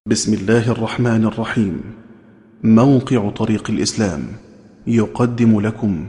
بسم الله الرحمن الرحيم. موقع طريق الإسلام يقدم لكم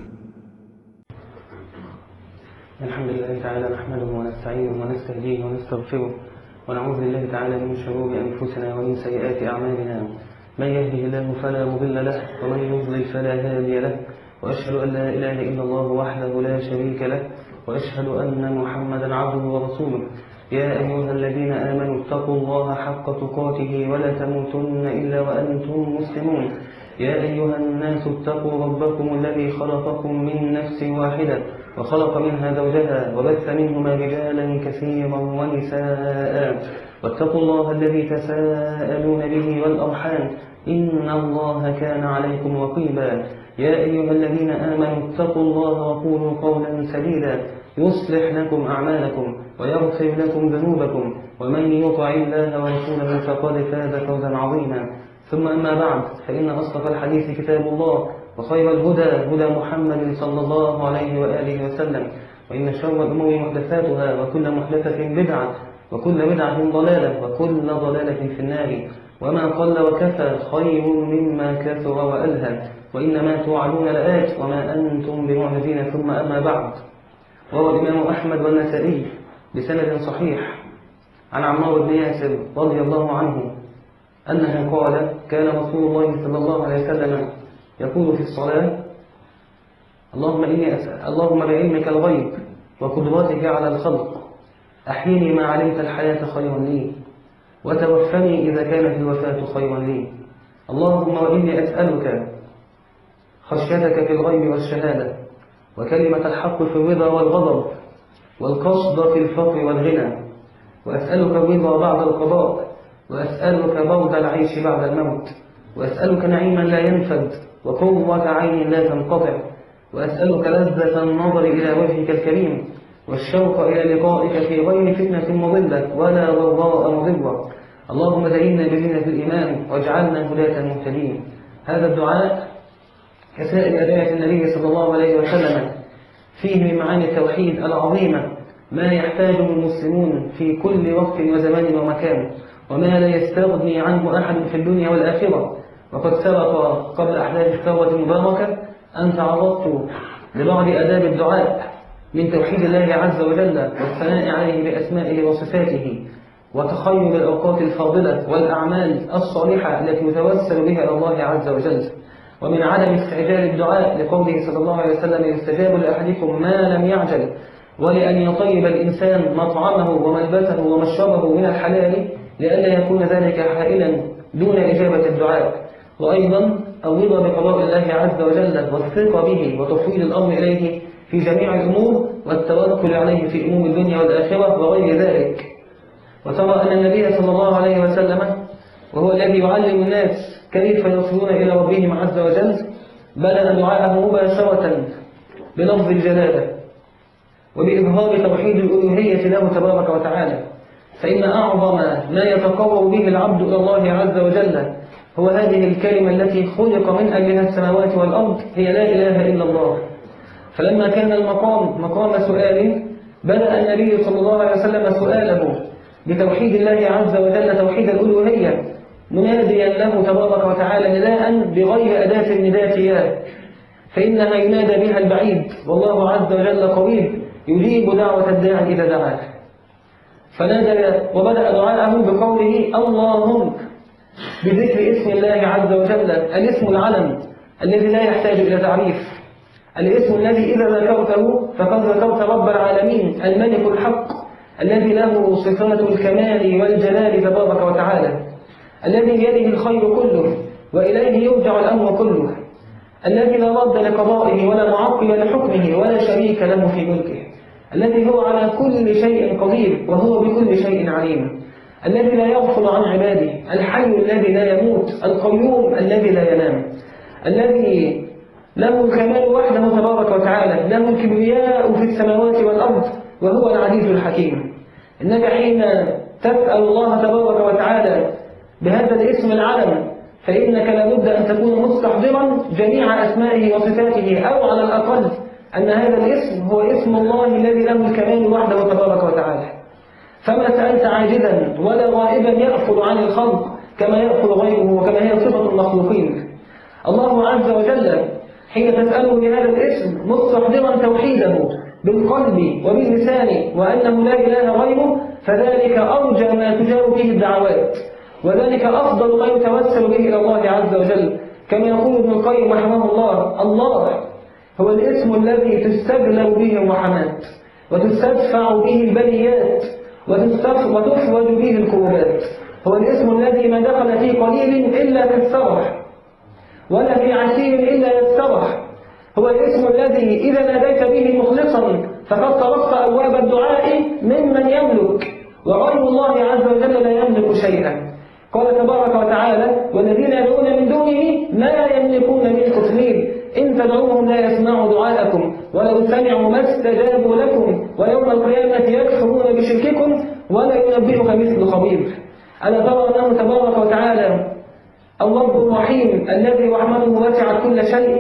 الحمد لله تعالى نحمده ونستعينه ونستهديه ونستغفره ونعوذ بالله تعالى من شرور أنفسنا ومن سيئات أعمالنا. من يهده الله فلا مضل له ومن يضلل فلا هادي له، وأشهد أن لا إله إلا الله وحده لا شريك له، وأشهد أن محمدا عبده ورسوله. يا أيها الذين آمنوا اتقوا الله حق تقاته ولا تموتن إلا وأنتم مسلمون. يا أيها الناس اتقوا ربكم الذي خلقكم من نفس واحدة وخلق منها زوجها وبث منهما رجالا كثيرا ونساء، واتقوا الله الذي تساءلون به والأرحام إن الله كان عليكم رقيبا. يا أيها الذين آمنوا اتقوا الله وقولوا قولا سديدا يصلح لكم أعمالكم ويغفر لكم ذنوبكم، ومن يطع الله ورسوله فقد فاز فوزا عظيما. ثم أما بعد، فإن أصدق الحديث كتاب الله، وخير الهدى هدى محمد صلى الله عليه وآله وسلم، وإن شر الأمور محدثاتها وكل محدثة بدعة وكل بدعة ضلالة وكل ضلالة في النار. وما قل وكفى خير مما كثر وألهى، وإنما توعدون لآت وما أنتم بمعجزين. ثم أما بعد، روى الإمام أحمد والنسائي بسند صحيح عن عمار بن ياسر رضي الله عنه أنه قال: كان رسول الله صلى الله عليه وسلم يقول في الصلاة: اللهم بعلمك الغيب وقدرتك على الخلق أحيني ما علمت الحياة خيرا لي، وتوفني إذا كانت الوفاة خيرا لي. اللهم وإني أسألك خشيتك في الغيب والشهادة، وكلمة الحق في الرضا والغضب، والقصد في الفقر والغنى، وأسألك الرضا بعد القضاء، وأسألك برد العيش بعد الموت، وأسألك نعيما لا ينفد وقرة عين لا تنقطع، وأسألك لذة النظر إلى وجهك الكريم، والشوق إلى لقائك في غير فتنة مضلة ولا ضراء مضرة. اللهم زينا بزينة الإيمان واجعلنا هداة مهتدين. هذا الدعاء كسائر أدعية النبي صلى الله عليه وسلم فيه من معاني التوحيد العظيمة ما يحتاجه المسلمون في كل وقت وزمان ومكان، وما لا يستغني عنه أحد في الدنيا والآخرة. وقد سبق قبل أحداث الثورة المباركة أن تعرضت لبعض آداب الدعاء من توحيد الله عز وجل والثناء عليه بأسمائه وصفاته، وتخير الأوقات الفاضلة والأعمال الصالحة التي يتوسل بها إلى الله عز وجل، ومن عدم استعجال الدعاء لقوله صلى الله عليه وسلم: يستجاب لأحدكم ما لم يعجل، ولأن يطيب الإنسان مطعمه وملبسه ومشربه من الحلال لئلا يكون ذلك حائلا دون إجابة الدعاء. وأيضا الرضا بقضاء الله عز وجل والثقة به وتفويض الأمر إليه في جميع الأمور، والتوكل عليه في أمور الدنيا والآخرة وغير ذلك. وترى أن النبي صلى الله عليه وسلم وهو الذي يعلم الناس كيف يصلون إلى ربهم عز وجل بدأ دعاءه مباشرة بلفظ الجلالة وبإظهار توحيد الألوهية له تبارك وتعالى، فإن أعظم ما يتقرب به العبد إلى الله عز وجل هو هذه الكلمة التي خلق من أجلها السماوات والأرض، هي لا إله إلا الله. فلما كان المقام مقام سؤال، بدأ النبي صلى الله عليه وسلم سؤاله بتوحيد الله عز وجل توحيد الألوهية، مناديا له تبارك وتعالى نداء بغير أداة النداء يا، فإنها ينادى بها البعيد، والله عز وجل قريب يجيب دعوة الداعي إذا دعاه. فنادى وبدأ دعاءه بقوله اللهم، بذكر اسم الله عز وجل، الاسم العلم الذي لا يحتاج إلى تعريف، الاسم الذي إذا ذكرته فقد ذكرت رب العالمين الملك الحق الذي له صفات الكمال والجلال تبارك وتعالى، الذي بيده الخير كله وإليه يرجع الأمر كله، الذي لا رد لقضائه ولا معقب لحكمه ولا شريك له في ملكه، الذي هو على كل شيء قدير وهو بكل شيء عليم، الذي لا يغفل عن عباده، الحي الذي لا يموت، القيوم الذي لا ينام، الذي له الكمال وحده تبارك وتعالى، له الكبرياء في السماوات والأرض، وهو العزيز الحكيم. إنك حين تسأل الله تبارك وتعالى بهذا الاسم العلم فإنك لابد أن تكون مستحضرا جميع أسمائه وصفاته، أو على الأقل أن هذا الاسم هو اسم الله الذي له الكمال وحده تبارك وتعالى. فما سألت عاجزا ولا غائبا يغفل عن الخلق كما يأخذ غيره وكما هي صفة المخلوقين. الله عز وجل حين تسأله بهذا الاسم مستحضرا توحيده بالقلب وباللسان وأنه لا إله غيره، فذلك أرجى ما تجاب به الدعوات، وذلك أفضل ما يتوسل به إلى الله عز وجل. كما يقول ابن القيم رحمه الله: الله هو الاسم الذي تستجلب به الرحمات وتستدفع به البليات وتفرج به الكروبات. هو الاسم الذي ما دخل في قليل إلا كالسرح ولا في عسير إلا يسترح. هو الاسم الذي إذا ناديت به مخلصا فقد طرقت أبواب الدعاء ممن يملك، وغير الله عز وجل لا يملك شيئا. قال تبارك وتعالى: والذين يدعون من دونه ما يملكون من قطمير إن تدعوهم لا يسمعوا دعاءكم ولو سمعوا ما استجابوا لكم ويوم القيامة يكفرون بشرككم ولا ينبئك مثل خبير. ألا ترى أنه تبارك وتعالى الرب الرحيم الذي رحمته وسعت كل شيء؟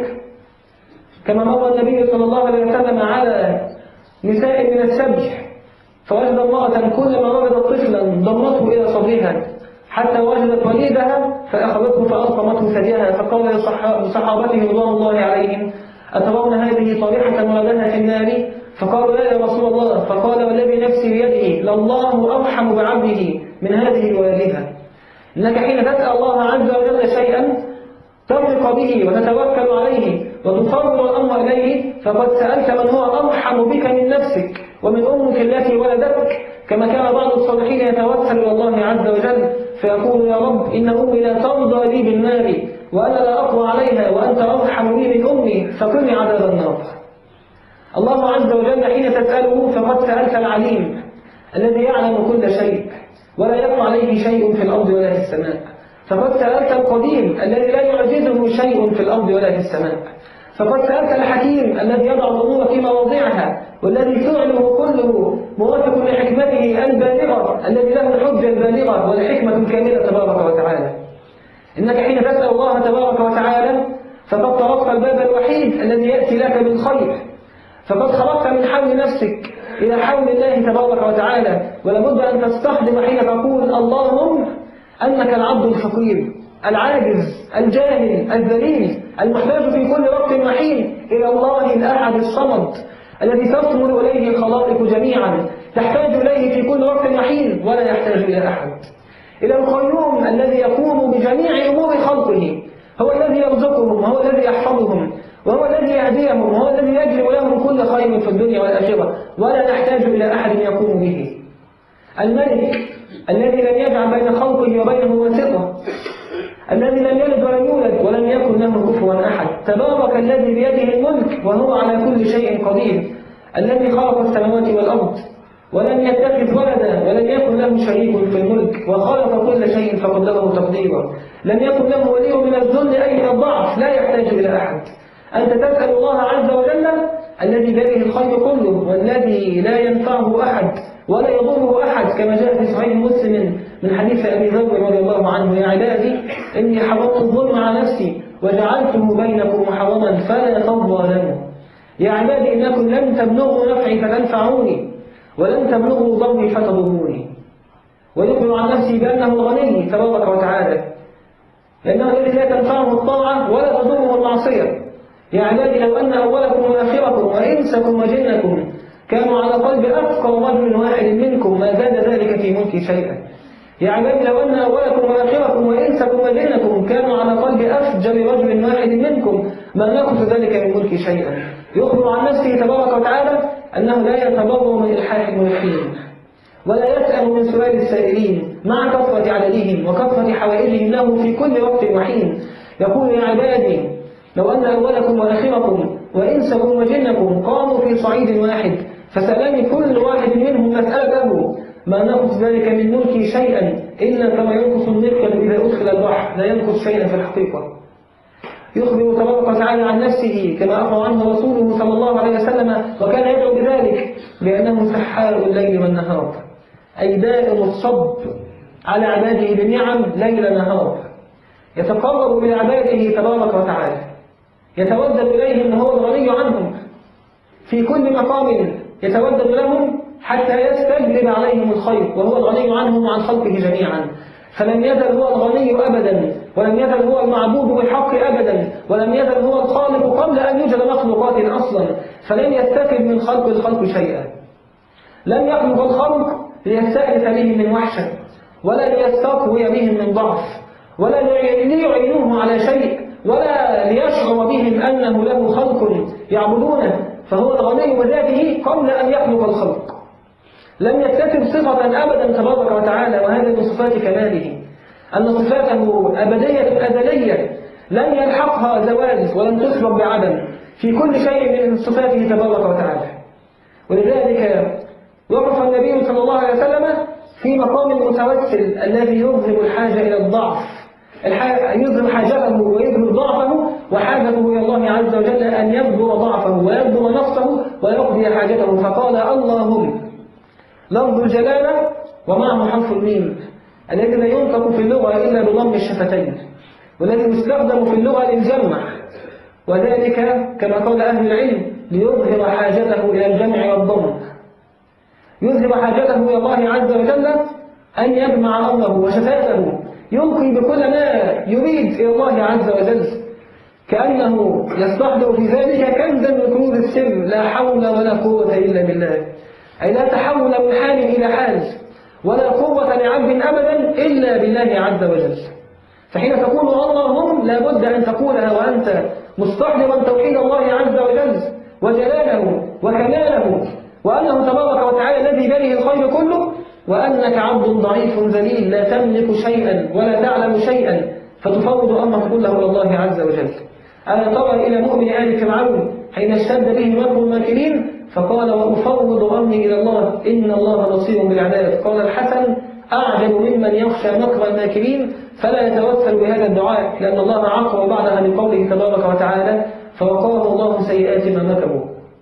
كما مر النبي صلى الله عليه وسلم على نساء من السبي فوجد امرأة كلما وجدت طفلا ضمته إلى صدرها حتى وجدت وليدها فأخذته فألقمته ثديها، فقال لصحابته رضوان الله عليهم: أترون هذه طارحة ولدها في النار؟ فقالوا: لا يا رسول الله. فقال: والذي نفسي بيده لله أرحم بعبده من هذه ولدها. إنك حين تسأل الله عز وجل شيئا تثق به وتتوكل عليه وتفوض الأمر إليه فقد سألت من هو أرحم بك من نفسك ومن أمك التي ولدتك. كما كان بعض الصالحين يتوسل إلى الله عز وجل فيقول: يا رب إن أمي لا ترضى لي بالنار وأنا لا أقوى عليها وأنت أرحم بي من أمي فقني عذاب النار. الله عز وجل حين تسأله فقد سألت العليم الذي يعلم كل شيء ولا يقع عليه شيء في الأرض ولا في السماء. فقد سألت القديم الذي لا يعجزه شيء في الأرض ولا في السماء. فقد سألت الحكيم الذي يضع الأمور في مواضعها والذي فعله كله موافق لحكمته البالغة، الذي له الحجة البالغة والحكمة الكاملة تبارك وتعالى. إنك حين تسأل الله تبارك وتعالى فقد طرقت الباب الوحيد الذي يأتي لك بالخير، فقد خرجت من حول نفسك إلى حول الله تبارك وتعالى. ولابد أن تستحضر حين تقول اللهم أنك العبد الفقير العاجز الجاهل الذليل المحتاج في كل وقت وحين إلى الله الأحد الصمد الذي تطمر إليه الخلائق جميعا، تحتاج إليه في كل وقت وحين ولا يحتاج إلى أحد. إلى القيوم الذي يقوم بجميع أمور خلقه، هو الذي يرزقهم وهو الذي يحفظهم وهو الذي يهديهم وهو الذي يجلب لهم كل خير في الدنيا والآخرة ولا نحتاج إلى أحد يقوم به. الملك الذي لم يجعل بين خلقه وبينه واسطة، الذي لم يلد ولم يولد ولم يكن له كفوا أحد، تبارك الذي بيده الملك وهو على كل شيء قدير، الذي خلق السماوات والأرض ولم يتخذ ولدا ولم يكن له شريك في الملك وخلق كل شيء فقدره تقديرا، لم يكن له ولي من الذل أي من الضعف، لا يحتاج إلى أحد. أنت تسأل الله عز وجل الذي بيده الخير كله والذي لا ينفعه أحد ولا يضره أحد، كما جاء في صحيح مسلم من حديث أبي ذر رضي الله عنه: يا عبادي إني حرمت الظلم على نفسي وجعلته بينكم محرما فلا تظالموا. يا عبادي إنكم لن تبلغوا نفعي فتنفعوني ولن تبلغوا ضري فتضروني. ويخبر عن نفسه بأنه الغني تبارك وتعالى، لأنه الذي لا تنفعه الطاعة ولا تضره المعصية. يا عبادي لو أن أولكم وآخركم وإنسكم وجنكم كانوا على قلب أفقر رجل واحد منكم ما زاد ذلك في ملكي شيئا. يا عبادي لو أن أولكم وآخركم وإنسكم وجنكم كانوا على قلب أفجر رجل واحد منكم ما نقص ذلك من ملكي شيئا. يخبر عن نفسه تبارك وتعالى أنه لا يتبرر من إلحاح الملحين ولا يسأل من سؤال السائلين مع كثرة عددهم وكثرة حوائجهم له في كل وقت وحين. يقول: يا عبادي لو أن أولكم وآخركم وإنسكم وجنكم قاموا في صعيد واحد فسألني كل واحد منهم مسألته ما نقص ذلك من ملكي شيئا إلا كما ينقص المركب إذا أدخل البحر لا ينقص شيئا في الحقيقة. يخبر تبارك وتعالى عن نفسه كما أخبر عنه رسوله صلى الله عليه وسلم وكان يدعو بذلك بأنه سحار الليل والنهار، أي دائم الصب على عباده بالنعم ليل نهار، يتقرب بعباده تبارك وتعالى، يتودد إليهم وهو الغني عنهم في كل مقام، يتودد لهم حتى يستجلب عليهم الخير وهو الغني عنهم وعن خلقه جميعا. فلم يزل هو الغني أبدا، ولم يزل هو المعبود بالحق أبدا، ولم يزل هو الخالق قبل أن يوجد مخلوقات أصلا، فلن يستفد من خلق الخلق شيئا. لم يخلق الخلق ليستأنس بهم من وحشة، ولا ليستقوي بهم من ضعف، ولا ليعينوه على شيء، ولا ليشعر بهم أنه له خلق يعبدونه، فهو الغني بذاته قبل أن يخلق الخلق. لم يكتسب صفة أبدا تبارك وتعالى، وهذا من صفات كماله، أن صفاته أبدية أزلية لن يلحقها زوال ولن تسبق بعدم في كل شيء من صفاته تبارك وتعالى. ولذلك وقف النبي صلى الله عليه وسلم في مقام المتوسل الذي يظهر الحاجة إلى الضعف، يظهر حاجته ويظهر ضعفه وحاجته إلى الله عز وجل أن يبذر ضعفه ويبذر نفسه ويقضي حاجته، فقال اللهم. لفظ الجلالة ومعه حرف الميم الذي لا ينطق في اللغة إلا بضم الشفتين، والذي يستخدم في اللغة للجمع، وذلك كما قال أهل العلم ليظهر حاجته إلى الجمع والضم، يظهر حاجته إلى الله عز وجل أن يجمع أمره وشفاته، يلقي بكل ما يريد إلى الله عز وجل، كأنه يستحضر في ذلك كنزا من كنوز السر، لا حول ولا قوة إلا بالله، أي لا تحول من حال إلى حال، ولا قوة لعبد أبدا إلا بالله عز وجل. فحين تقول اللهم لابد أن تقولها وأنت مستحضرا توحيد الله عز وجل وجلاله وكماله، وأنه تبارك وتعالى الذي بيده الخير كله، وأنك عبد ضعيف ذليل لا تملك شيئا ولا تعلم شيئا، فتفوض أمرك كله إلى الله عز وجل. ألا ترى إلى مؤمن آل فرعون حين اشتد به مكر الماكرين فقال وأفوض أمري إلى الله إن الله بصير بالعباد. قال الحسن أعجب ممن يخشى مكر الماكرين فلا يتوسل بهذا الدعاء، لأن الله عاقب بعدها بقوله تبارك وتعالى فوقاه الله سيئات ما مكروا.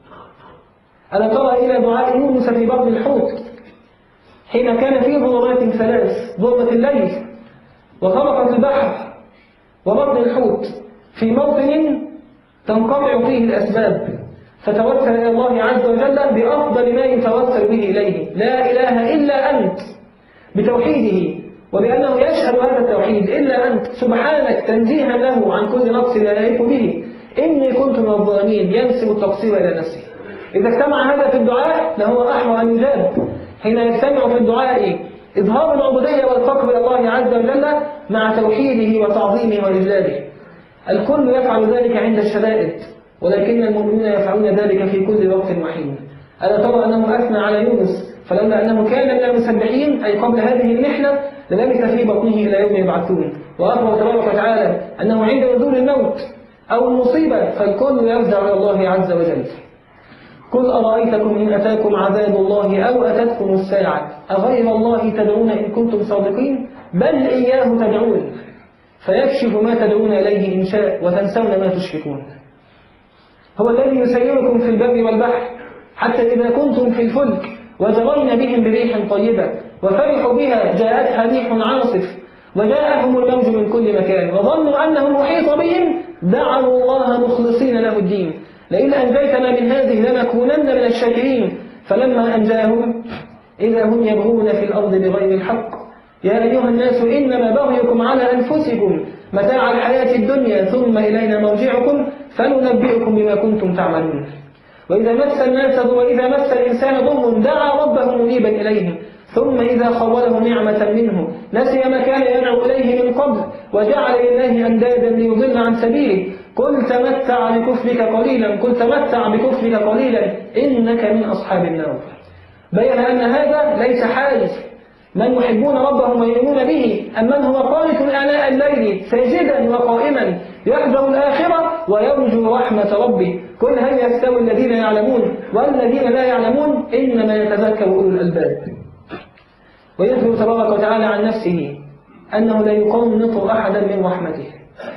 ألا ترى إلى دعاء يونس في بطن الحوت حين كان في ظلمات ثلاث، ظلمة الليل وغرقت البحر وبطن الحوت في موطن تنقطع فيه الأسباب، فتوسل إلى الله عز وجل بأفضل ما يتوسل به إليه، لا إله إلا أنت، بتوحيده وبأنه يشهد هذا التوحيد إلا أنت سبحانك تنزيها له عن كل نقص لا يليق به، إني كنت من الظالمين، ينسب التقصير إلى نفسه. إذا اجتمع هذا في الدعاء لهو أحرى أن يجاب. حين يجتمع في الدعاء إظهار العبودية والفقر إلى الله عز وجل مع توحيده وتعظيمه وإجلاله. الكل يفعل ذلك عند الشدائد، ولكن المؤمنون يفعلون ذلك في كل وقت وحين. ألا ترى أنه أثنى على يونس فلولا أنه كان من المسبحين أي قبل هذه المحنة للبث في بطنه إلى يوم يبعثون. وأخبر تبارك وتعالى أنه عند نزول الموت أو المصيبة فالكل يرجع إلى الله عز وجل. قل أرأيتكم إن أتاكم عذاب الله أو أتتكم الساعة أغير الله تدعون إن كنتم صادقين بل إياه تدعون فيكشف ما تدعون إليه إن شاء وتنسون ما تشركون. هو الذي يسيركم في البر والبحر حتى إذا كنتم في الفلك وجرين بهم بريح طيبة وفرحوا بها جاءتها ريح عاصف وجاءهم الموج من كل مكان وظنوا أنه محيط بهم دعوا الله مخلصين له الدين لئن أنجيتنا من هذه لنكونن من الشاكرين فلما أنجاهم إذا هم يبغون في الأرض بغير الحق يا أيها الناس إنما بغيكم على أنفسكم متاع الحياة الدنيا ثم إلينا مرجعكم فننبئكم بما كنتم تعملون. وإذا مس الناس وإذا مس الإنسان ضر دعا ربه منيبا إليه ثم إذا خوله نعمة منه نسي ما كان يدعو إليه من قبل وجعل لله أندادا ليضل عن سبيله قل تمتع بكفرك قليلا إنك من أصحاب النار. بين أن هذا ليس حال من يحبون ربهم ويؤمنون به أم من هو قانت آناء الليل ساجدا وقائما يحذر الآخرة ويرجو رحمة ربه قل هل يستوي الذين يعلمون والذين لا يعلمون إنما يتذكر أولو الألباب. ويذكر تبارك وتعالى عن نفسه أنه لا يقنط أحدا من رحمته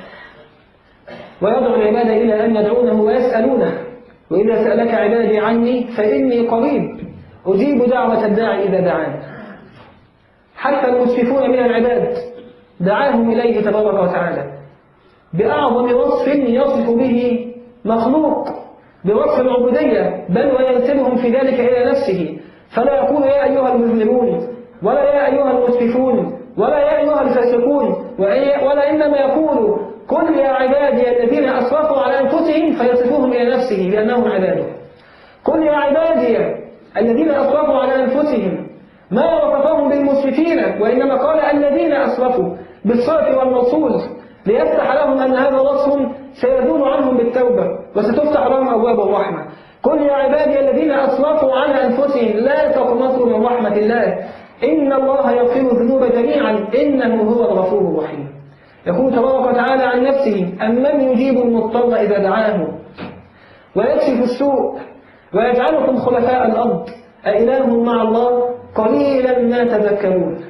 ويدعو العباد إلى أن يدعونه ويسألونه وإذا سألك عبادي عني فإني قريب أجيب دعوة الداعي إذا دعان. حتى المسرفون من العباد دعاهم إليه تبارك وتعالى بأعظم وصف يصف به مخلوق بوصف العبودية بل وينسبهم في ذلك إلى نفسه فلا يقول يا أيها المذنبون ولا يا أيها المسرفون ولا يا أيها الفاسقون، ولا إنما يقول قل يا عبادي الذين أسرفوا على أنفسهم فيصفوهم إلى نفسه لأنهم عباده. قل يا عبادي الذين أسرفوا على أنفسهم، ما وصفهم بالمسرفين، وإنما قال الذين أسرفوا بالصرف والموصول ليفتح لهم أن هذا وصف سيزول عنهم بالتوبة وستفتح لهم أبواب الرحمة. قل يا عبادي الذين أسرفوا على أنفسهم لا تقنطوا من رحمة الله إن الله يغفر الذنوب جميعا إنه هو الغفور الرحيم. يقول تبارك وتعالى عن نفسه: أمن يجيب المضطر إذا دعاه ويكشف السوء ويجعلكم خلفاء الأرض أإله مع الله قليلا ما تذكرون.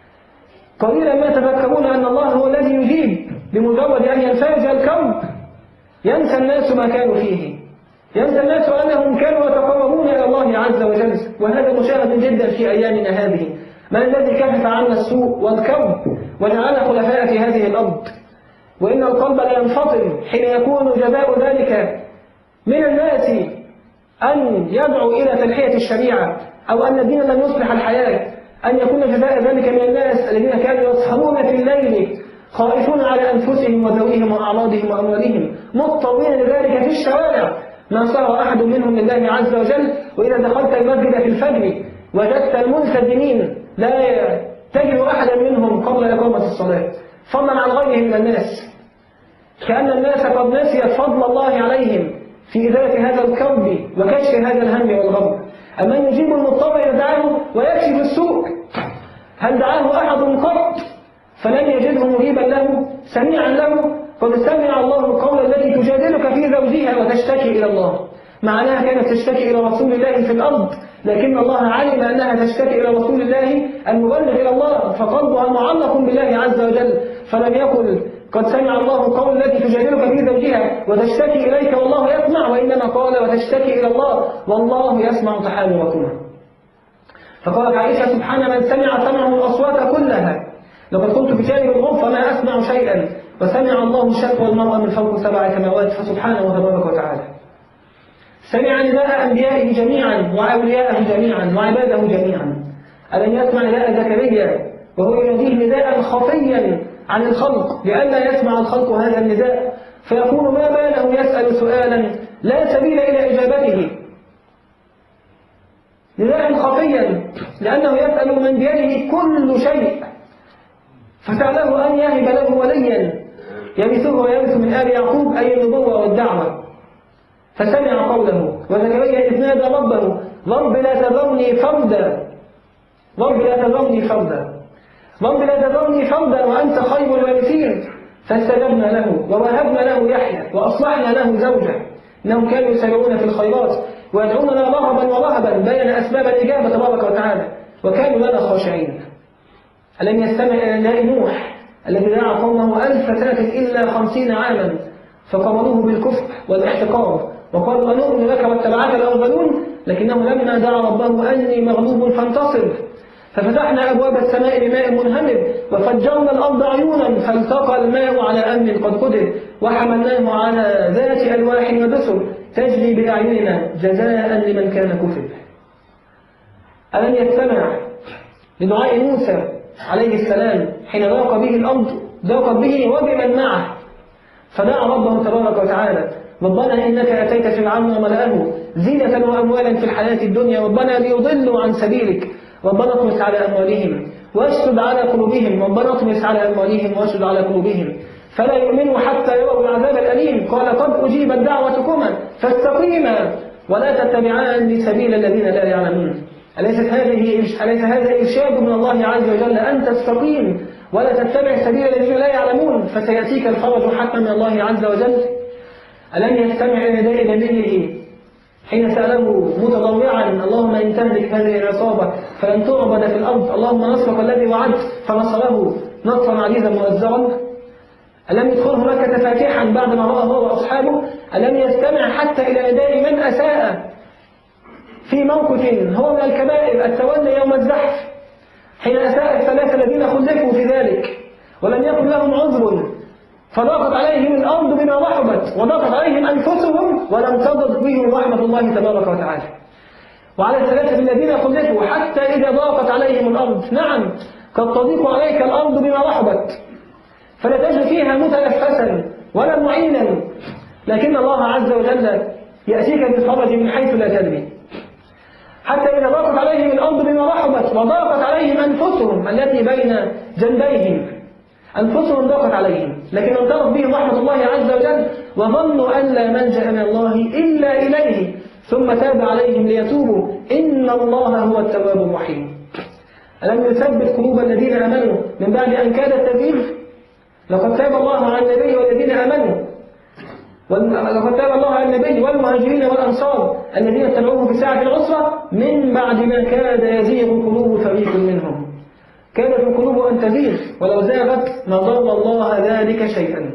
قليلا ما تذكرون أن الله هو الذي يجيب بمجرد أن ينفرج الكرب. ينسى الناس ما كانوا فيه، ينسى الناس أنهم كانوا يتقربون إلى الله عز وجل، وهذا مشاهد جدا في أيامنا هذه. من الذي كشف عنا السوء والكرب وجعلنا خلفاء في هذه الأرض؟ وإن القلب لا ينفطر حين يكون جزاء ذلك من الناس أن يدعو إلى تنحية الشريعة، أو أن الدين لم يصلح الحياة، أن يكون جزاء ذلك من الناس الذين كانوا يسهرون في الليل خائفون على أنفسهم وذويهم وأعراضهم وأموالهم مضطرين لذلك في الشوارع. ما صار أحد منهم لله عز وجل، وإذا دخلت المسجد في الفجر وجدت الملتزمين لا تجد أحدا منهم قبل إقامة الصلاة، فضلا عن غيرهم من الناس، كأن الناس قد نسيت فضل الله عليهم في إزالة هذا الكرب وكشف هذا الهم والغم. أمن يجيب المضطر إذا دعاه ويكشف السوء؟ هل دعاه أحد قط فلن يجده مجيبا له سميعا له؟ قد سمع الله قول التي تجادلك في زوجها وتشتكي إلى الله، مع أنها كانت تشتكي إلى رسول الله في الأرض، لكن الله علم أنها تشتكي إلى رسول الله المبلغ إلى الله، فقلبها معلق بالله عز وجل، فلم يقل قد سمع الله قول التي تجادلك في زوجها وتشتكي إليك والله يسمع، وإنما قال وتشتكي إلى الله والله يسمع تحاوركما. فقالت عائشة: سبحان من سمعه الأصوات كلها، لقد كنت في جانب الغرفة ما أسمع شيئا وسمع الله شكوى المرأة من فوق 7 سماوات فسبحانه تبارك وتعالى. سمع نداء أنبيائه جميعا وأوليائه جميعا وعباده جميعا. ألم يسمع نداء زكريا وهو يناديه نداء خفيا عن الخلق لئلا يسمع الخلق هذا النداء، فيقول ما باله يسأل سؤالا لا سبيل إلى إجابته. نداء خفيا لأنه يسأل من بيده كل شيء، فسأله أن يهب له وليا يرثه ويرث من آل يعقوب، أي النبوة والدعوة. فسمع قوله. وزكريا إذ نادى ربه: رب لا تذرني فردا، رب لا تذرني فردا، رب لا تذرني فردا وأنت خير الوارثين. فاستجبنا له ووهبنا له يحيى وأصلحنا له زوجه، إنهم كانوا يسارعون في الخيرات ويدعوننا رغبا ورهبا، بين أسباب الإجابة تبارك وتعالى، وكانوا لنا خاشعين. ألم يستمع إلى نداء نوح الذي دعا قومه 1000 سنة إلا 50 عاما فقبلوه بالكفر والاحتقار وقالوا أنؤمن لك واتبعك الأرذلون، لكنه لما دعا ربه أني مغلوب فانتصر ففتحنا أبواب السماء بماء منهمر وفجرنا الأرض عيونا فالتقى الماء على أمر قد قدر وحملناه على ذات ألواح ودسر تجري بأعيننا جزاء لمن كان كفر. ألم يستمع لدعاء موسى عليه السلام حين ضاق به الأرض، ضاقت به وبمن معه، فدعا ربه تبارك وتعالى: ربنا إنك أتيت فرعون وملأه زينة وأموالا في الحياة الدنيا، ربنا ليضلوا عن سبيلك، ربنا اطمس على أموالهم واشدد على قلوبهم، ربنا اطمس على أموالهم واشدد على قلوبهم فلا يؤمنوا حتى يروا العذاب الأليم. قال: قد أجيبت دعوتكما فاستقيما ولا تتبعان سبيل الذين لا يعلمون. أليس هذا إرشاد من الله عز وجل أن تستقيم ولا تتبع سبيل الذين لا يعلمون فسيأتيك الفرج حتما من الله عز وجل؟ ألم يستمع إلى نداء نبيه حين سأله متضرعا: اللهم إن تهلك هذه العصابة فلن تعبد في الأرض، اللهم نصرك الذي وعدت، فنصره نصرا عزيزا مؤزرا؟ ألم يدخله مكة فاتحا بعدما رأى هو وأصحابه؟ ألم يستمع حتى إلى نداء من أساء في موقف هو من الكبائر التولي يوم الزحف، حين أساء الثلاثة الذين خلفوا في ذلك ولم يكن لهم عذر، فضاقت عليهم الأرض بما رحبت وضاقت عليهم أنفسهم ولم تضق بهم رحمة الله تبارك وتعالى. وعلى الثلاثة الذين خلفوا حتى إذا ضاقت عليهم الأرض، نعم قد تضيق عليك الأرض بما رحبت فلا تجد فيها متنفسا ولا معينا، لكن الله عز وجل يأتيك بالفرج من حيث لا تدري. حتى إذا ضاقت عليهم الأرض بما رحبت وضاقت عليهم أنفسهم التي بين جنبيهم، أنفسهم ضاقت عليهم، لكن انطلق بهم رحمة الله عز وجل وظنوا أن لا ملجأ من الله إلا إليه ثم تاب عليهم ليتوبوا إن الله هو التواب الرحيم. ألم يثبت قلوب الذين آمنوا من بعد أن كادت تزيغ؟ لقد تاب الله على النبي والذين آمنوا، لقد تاب الله على النبي والمهاجرين والأنصار الذين اتبعوه في ساعة العسرة من بعد ما كاد يزيغ قلوب فريق منهم. كانت القلوب أن تزيغ ولو زاغت ما ضر الله ذلك شيئا.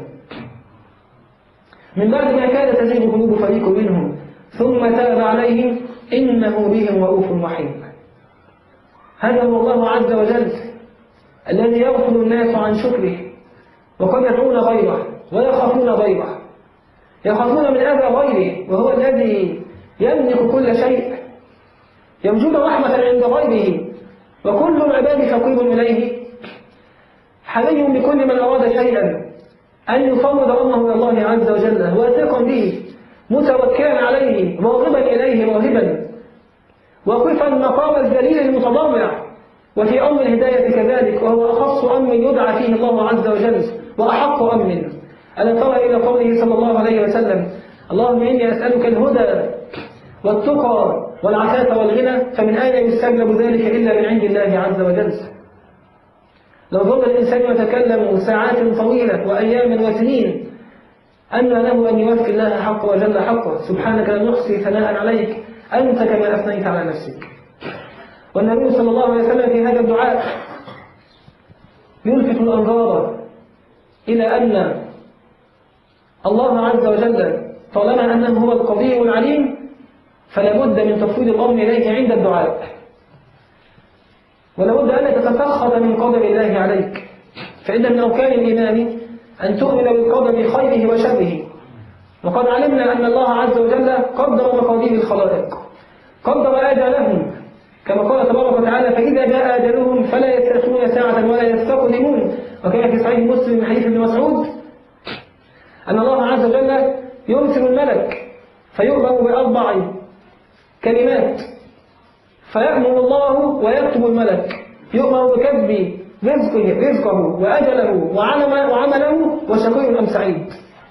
من بعد ما كاد تزيغ قلوب فريق منهم ثم تاب عليهم إنه بهم رؤوف رحيم. هذا هو الله عز وجل الذي يغفل الناس عن شكره وقد يدعون غيره ويخافون غيره، يخافون من أذى غيره وهو الذي يملك كل شيء، يرجون رحمة عند غيره، وكل العباد فقير إليه. حري بكل من أراد شيئا أن يفوض أمره إلى الله عز وجل واثقا به متوكلا عليه راغبا إليه راهبا، واقفا مقام الذليل المتضرع. وفي أمر الهداية كذلك، وهو أخص أمر يدعى فيه الله عز وجل وأحق أمر. ألا ترى إلى قوله صلى الله عليه وسلم: اللهم إني أسألك الهدى والتقى والعفاف والغنى، فمن أين يستجلب ذلك إلا من عند الله عز وجل. لو ظل الإنسان يتكلم ساعات طويلة وأيام وسنين أن له أن يوفي الله حق وجل حقه. سبحانك لا نحصي ثناء عليك أنت كما أثنيت على نفسك. والنبي صلى الله عليه وسلم في هذا الدعاء يلفت الأنظار إلى أن الله عز وجل طالما أنه هو القدير العليم فلا بد من تفويض الأمر إليه عند الدعاء، ولا بد أن تتفخذ من قدر الله عليك. فإن من أركان الإيمان أن تؤمن بالقدر خيره وشره. وقد علمنا أن الله عز وجل قدر مقادير الخلائق، قدر آجالهم كما قال تبارك وتعالى: فإذا جاء آجلهم فلا يستأخرون ساعة ولا يستقدمون. وكان في صحيح مسلم من حديث ابن مسعود أن الله عز وجل يرسل الملك فيؤمر بأربع كلمات، فيأمر الله ويكتب الملك، يؤمر بكتب رزقه وأجله وعمله وشقي أم سعيد.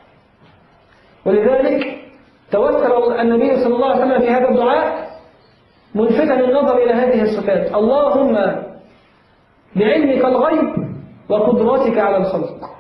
ولذلك توسل النبي صلى الله عليه وسلم في هذا الدعاء ملفتا النظر إلى هذه الصفات: اللهم بعلمك الغيب وقدرتك على الخلق.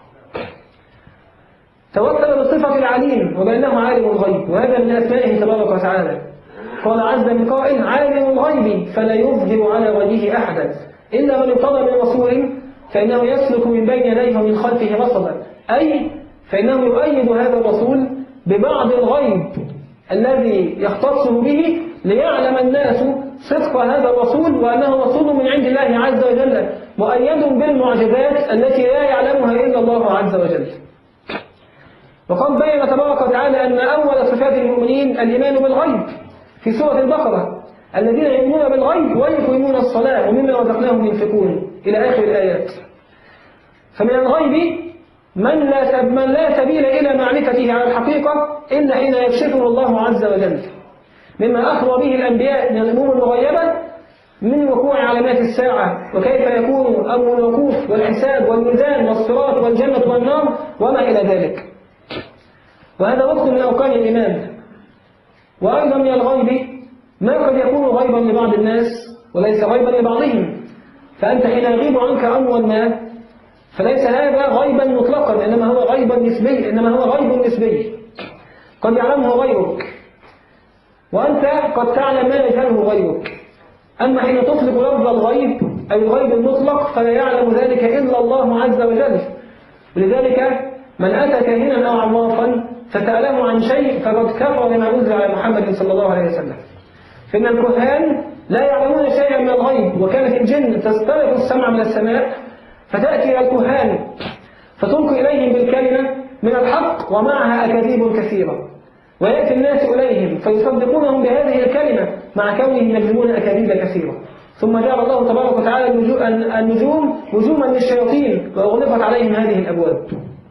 توسل بصفة العليم وبأنه عالم الغيب، وهذا من أسمائه تبارك وتعالى. قال عز من قائل: عالم الغيب فلا يظهر على غيبه أحدا إلا من ارتضى من رسول فإنه يسلك من بين يديه ومن خلفه رصدا، أي فإنه يؤيد هذا الرسول ببعض الغيب الذي يختصه به ليعلم الناس صدق هذا الرسول وأنه رسول من عند الله عز وجل مؤيد بالمعجزات التي لا يعلمها إلا الله عز وجل. وقد بين تبارك وتعالى أن أول صفات المؤمنين الإيمان بالغيب في سورة البقرة: الذين يؤمنون بالغيب ويقيمون الصلاة ومما رزقناهم ينفقون إلى آخر الآيات. فمن الغيب من لا سبيل إلى معرفته على الحقيقة إلا حين يكشفه الله عز وجل، مما أخبر به الأنبياء من الأمور المغيبة من وقوع علامات الساعة وكيف يكون أمر الوقوف والحساب والميزان والصراط والجنة والنار وما إلى ذلك. وهذا وقت من أوقات الإيمان. وأيضا من الغيب ما قد يكون غيبا لبعض الناس وليس غيبا لبعضهم. فأنت حين يغيب عنك أمر ما فليس هذا غيبا مطلقا، إنما هو غيب نسبي قد يعلمه غيرك وأنت قد تعلم ما يجهله غيرك. أما حين تطلق لفظ الغيب أي الغيب المطلق فلا يعلم ذلك إلا الله عز وجل. ولذلك من أتى كاهنا أو عرافا فتعلم عن شيء فقد كفر بما أنزل على محمد صلى الله عليه وسلم. فإن الكهان لا يعلمون شيئا من الغيب، وكانت الجن تسترق السمع من السماء فتأتي إلى الكهان فتلقي إليهم بالكلمة من الحق ومعها أكاذيب كثيرة، ويأتي الناس إليهم فيصدقونهم بهذه الكلمة مع كونهم يكذبون أكاذيب كثيرة. ثم جعل الله تبارك وتعالى النجوم هجوما للشياطين وأغلقت عليهم هذه الأبواب.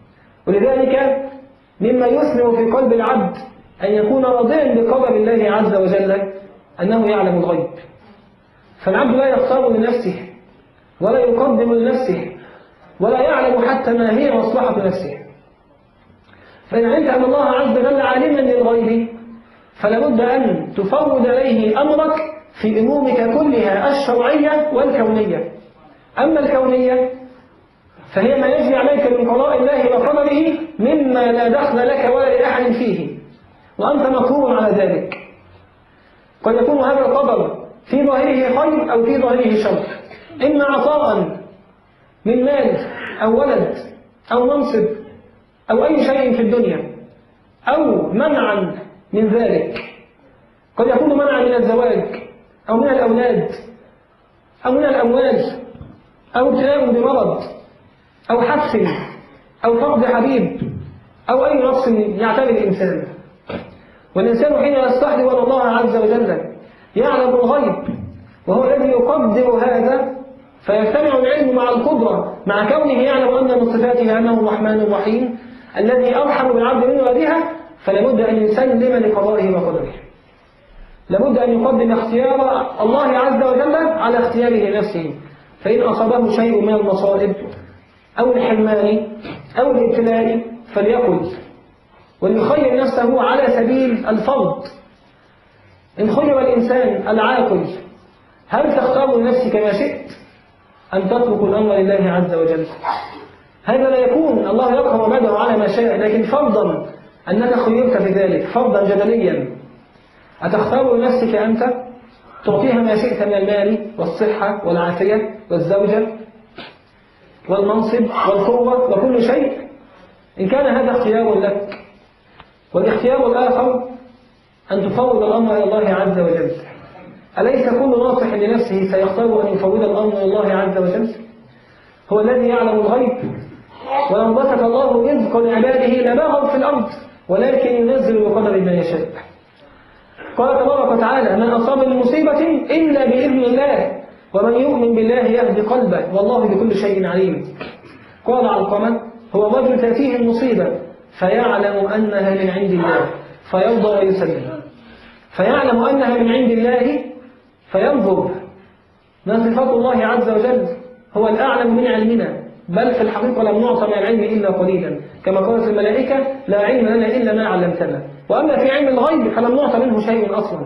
ولذلك مما يثمر في قلب العبد أن يكون راضيا بقدر الله عز وجل أنه يعلم الغيب. فالعبد لا يختار لنفسه ولا يقدم لنفسه ولا يعلم حتى ما هي مصلحة نفسه. فإن علمت أن الله عز وجل عالما للغيب فلا بد أن تفوض إليه أمرك في أمورك كلها الشرعية والكونية. أما الكونية فهي ما يجري عليك من قضاء الله وقدره مما لا دخل لك ولا لأحد فيه، وأنت مقهور على ذلك. قد يكون هذا القدر في ظاهره خير أو في ظاهره شر، إما عطاء من مال أو ولد أو منصب أو أي شيء في الدنيا، أو منعا من ذلك. قد يكون منعا من الزواج أو من الأولاد أو من الأموال أو ابتلاء بمرض أو حبس أو فقد حبيب أو أي نقص يعتري الإنسان. والإنسان حين يستحضر أن الله عز وجل يعلم الغيب وهو الذي يقدر هذا، فيجتمع العلم مع القدرة مع كونه يعلم أن من صفاته أنه الرحمن الرحيم الذي أرحم بالعبد من ولدها، فلابد أن يسلم لقضائه وقدره. لابد أن يقدم اختيار الله عز وجل على اختياره لنفسه. فإن أصابه شيء من المصائب أو الحرمان أو الابتلاء فليقل وليخير نفسه على سبيل الفرض. إن خير الإنسان العاقل هل تختار لنفسك ما شئت أم تترك الأمر لله عز وجل؟ هذا لا يكون، الله يقهر عباده على ما شاء، لكن فرضا أنك خيرت في ذلك فرضا جدليا، أتختار لنفسك أنت تعطيها ما شئت من المال والصحة والعافية والزوجة والمنصب والقوة وكل شيء؟ إن كان هذا اختيار لك. والاختيار الآخر أن تفوض الأمر إلى الله عز وجل. أليس كل ناصح لنفسه سيختار أن يفوض الأمر إلى الله عز وجل؟ هو الذي يعلم الغيب، ولو بسط الله رزقا لعباده لبغوا في الأرض ولكن ينزل بقدر ما يشاء. قال تبارك وتعالى: من أصاب من مصيبة إلا بإذن الله ومن يؤمن بالله يهدي قلبه والله بكل شيء عليم. قال علقمة: هو الرجل تأتيه المصيبة فيعلم أنها من عند الله فيرضى ويسلم، فيعلم أنها من عند الله فينظر. ما صفات الله عز وجل؟ هو الأعلم من علمنا، بل في الحقيقة لم نعطى من العلم إلا قليلا، كما قالت الملائكة: لا علم لنا إلا ما علمتنا. وأما في علم الغيب فلم نعطى منه شيء أصلا.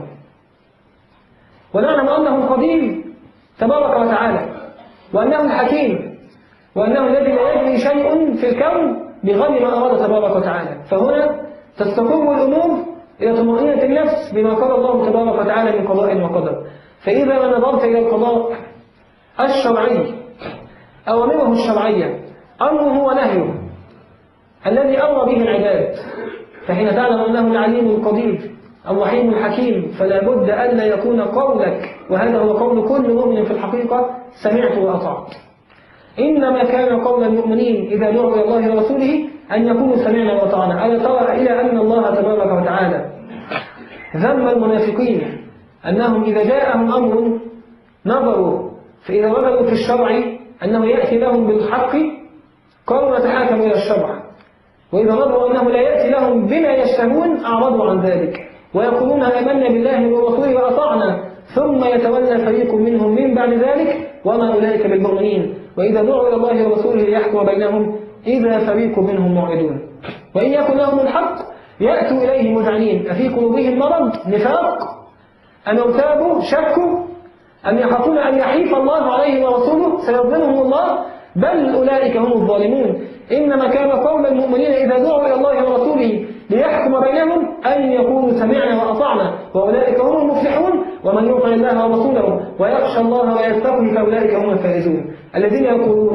ونعلم أنه القدير تبارك وتعالى، وأنه الحكيم، وأنه الذي لا يجري شيء في الكون بغير ما أراد تبارك وتعالى. فهنا تستقر الأمور إلى طمأنينة النفس بما قال الله تبارك وتعالى من قضاء وقدر. فإذا ما نظرت إلى القضاء الشرعي أوامره الشرعية أمره ونهيه الذي أمر به العباد، فحين تعلم أنه العليم القدير الرحيم الحكيم فلا بد ألا يكون قولك، وهذا هو قول كل مؤمن في الحقيقة: سمعت وأطعت. إنما كان قول المؤمنين إذا دعوا إلى الله ورسوله أن يقولوا سمعنا وأطعنا. ألا ترى إلى أن الله تبارك وتعالى ذم المنافقين أنهم إذا جاءهم أمر نظروا، فإذا وجدوا في الشرع أنه يأتي لهم بالحق قالوا نتحاكم إلى الشرع، وإذا نظروا أنه لا يأتي لهم بما يشتهون أعرضوا عن ذلك ويقولون آمنا بالله ورسوله وأطعنا، ثم يتولى فريق منهم من بعد ذلك وما أولئك بالمؤمنين، وإذا دعوا إلى الله ورسوله ليحكم بينهم إذا فريق منهم معرضون. وإن يكن لهم الحق يأتوا إليه مذعنين، أفي قلوبهم مرض نفاق أم ارتابوا شكوا أم يخافون أن يحيف الله عليه ورسوله سيظلمهم الله بل أولئك هم الظالمون. إنما كان قول المؤمنين إذا دعوا إلى الله ورسوله ليحكم بينهم أن يقولوا سمعنا وأطعنا وأولئك هم المفلحون، ومن يطع الله ورسوله ويخشى الله ويتقه فأولئك هم الفائزون. الذين يقولون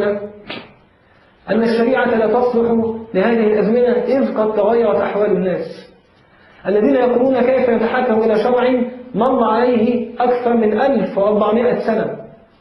أن الشريعة لا تصلح لهذه الأزمنة إذ قد تغيرت أحوال الناس، الذين يقولون كيف يتحكم إلى شرع مر عليه أكثر من 1400 سنة،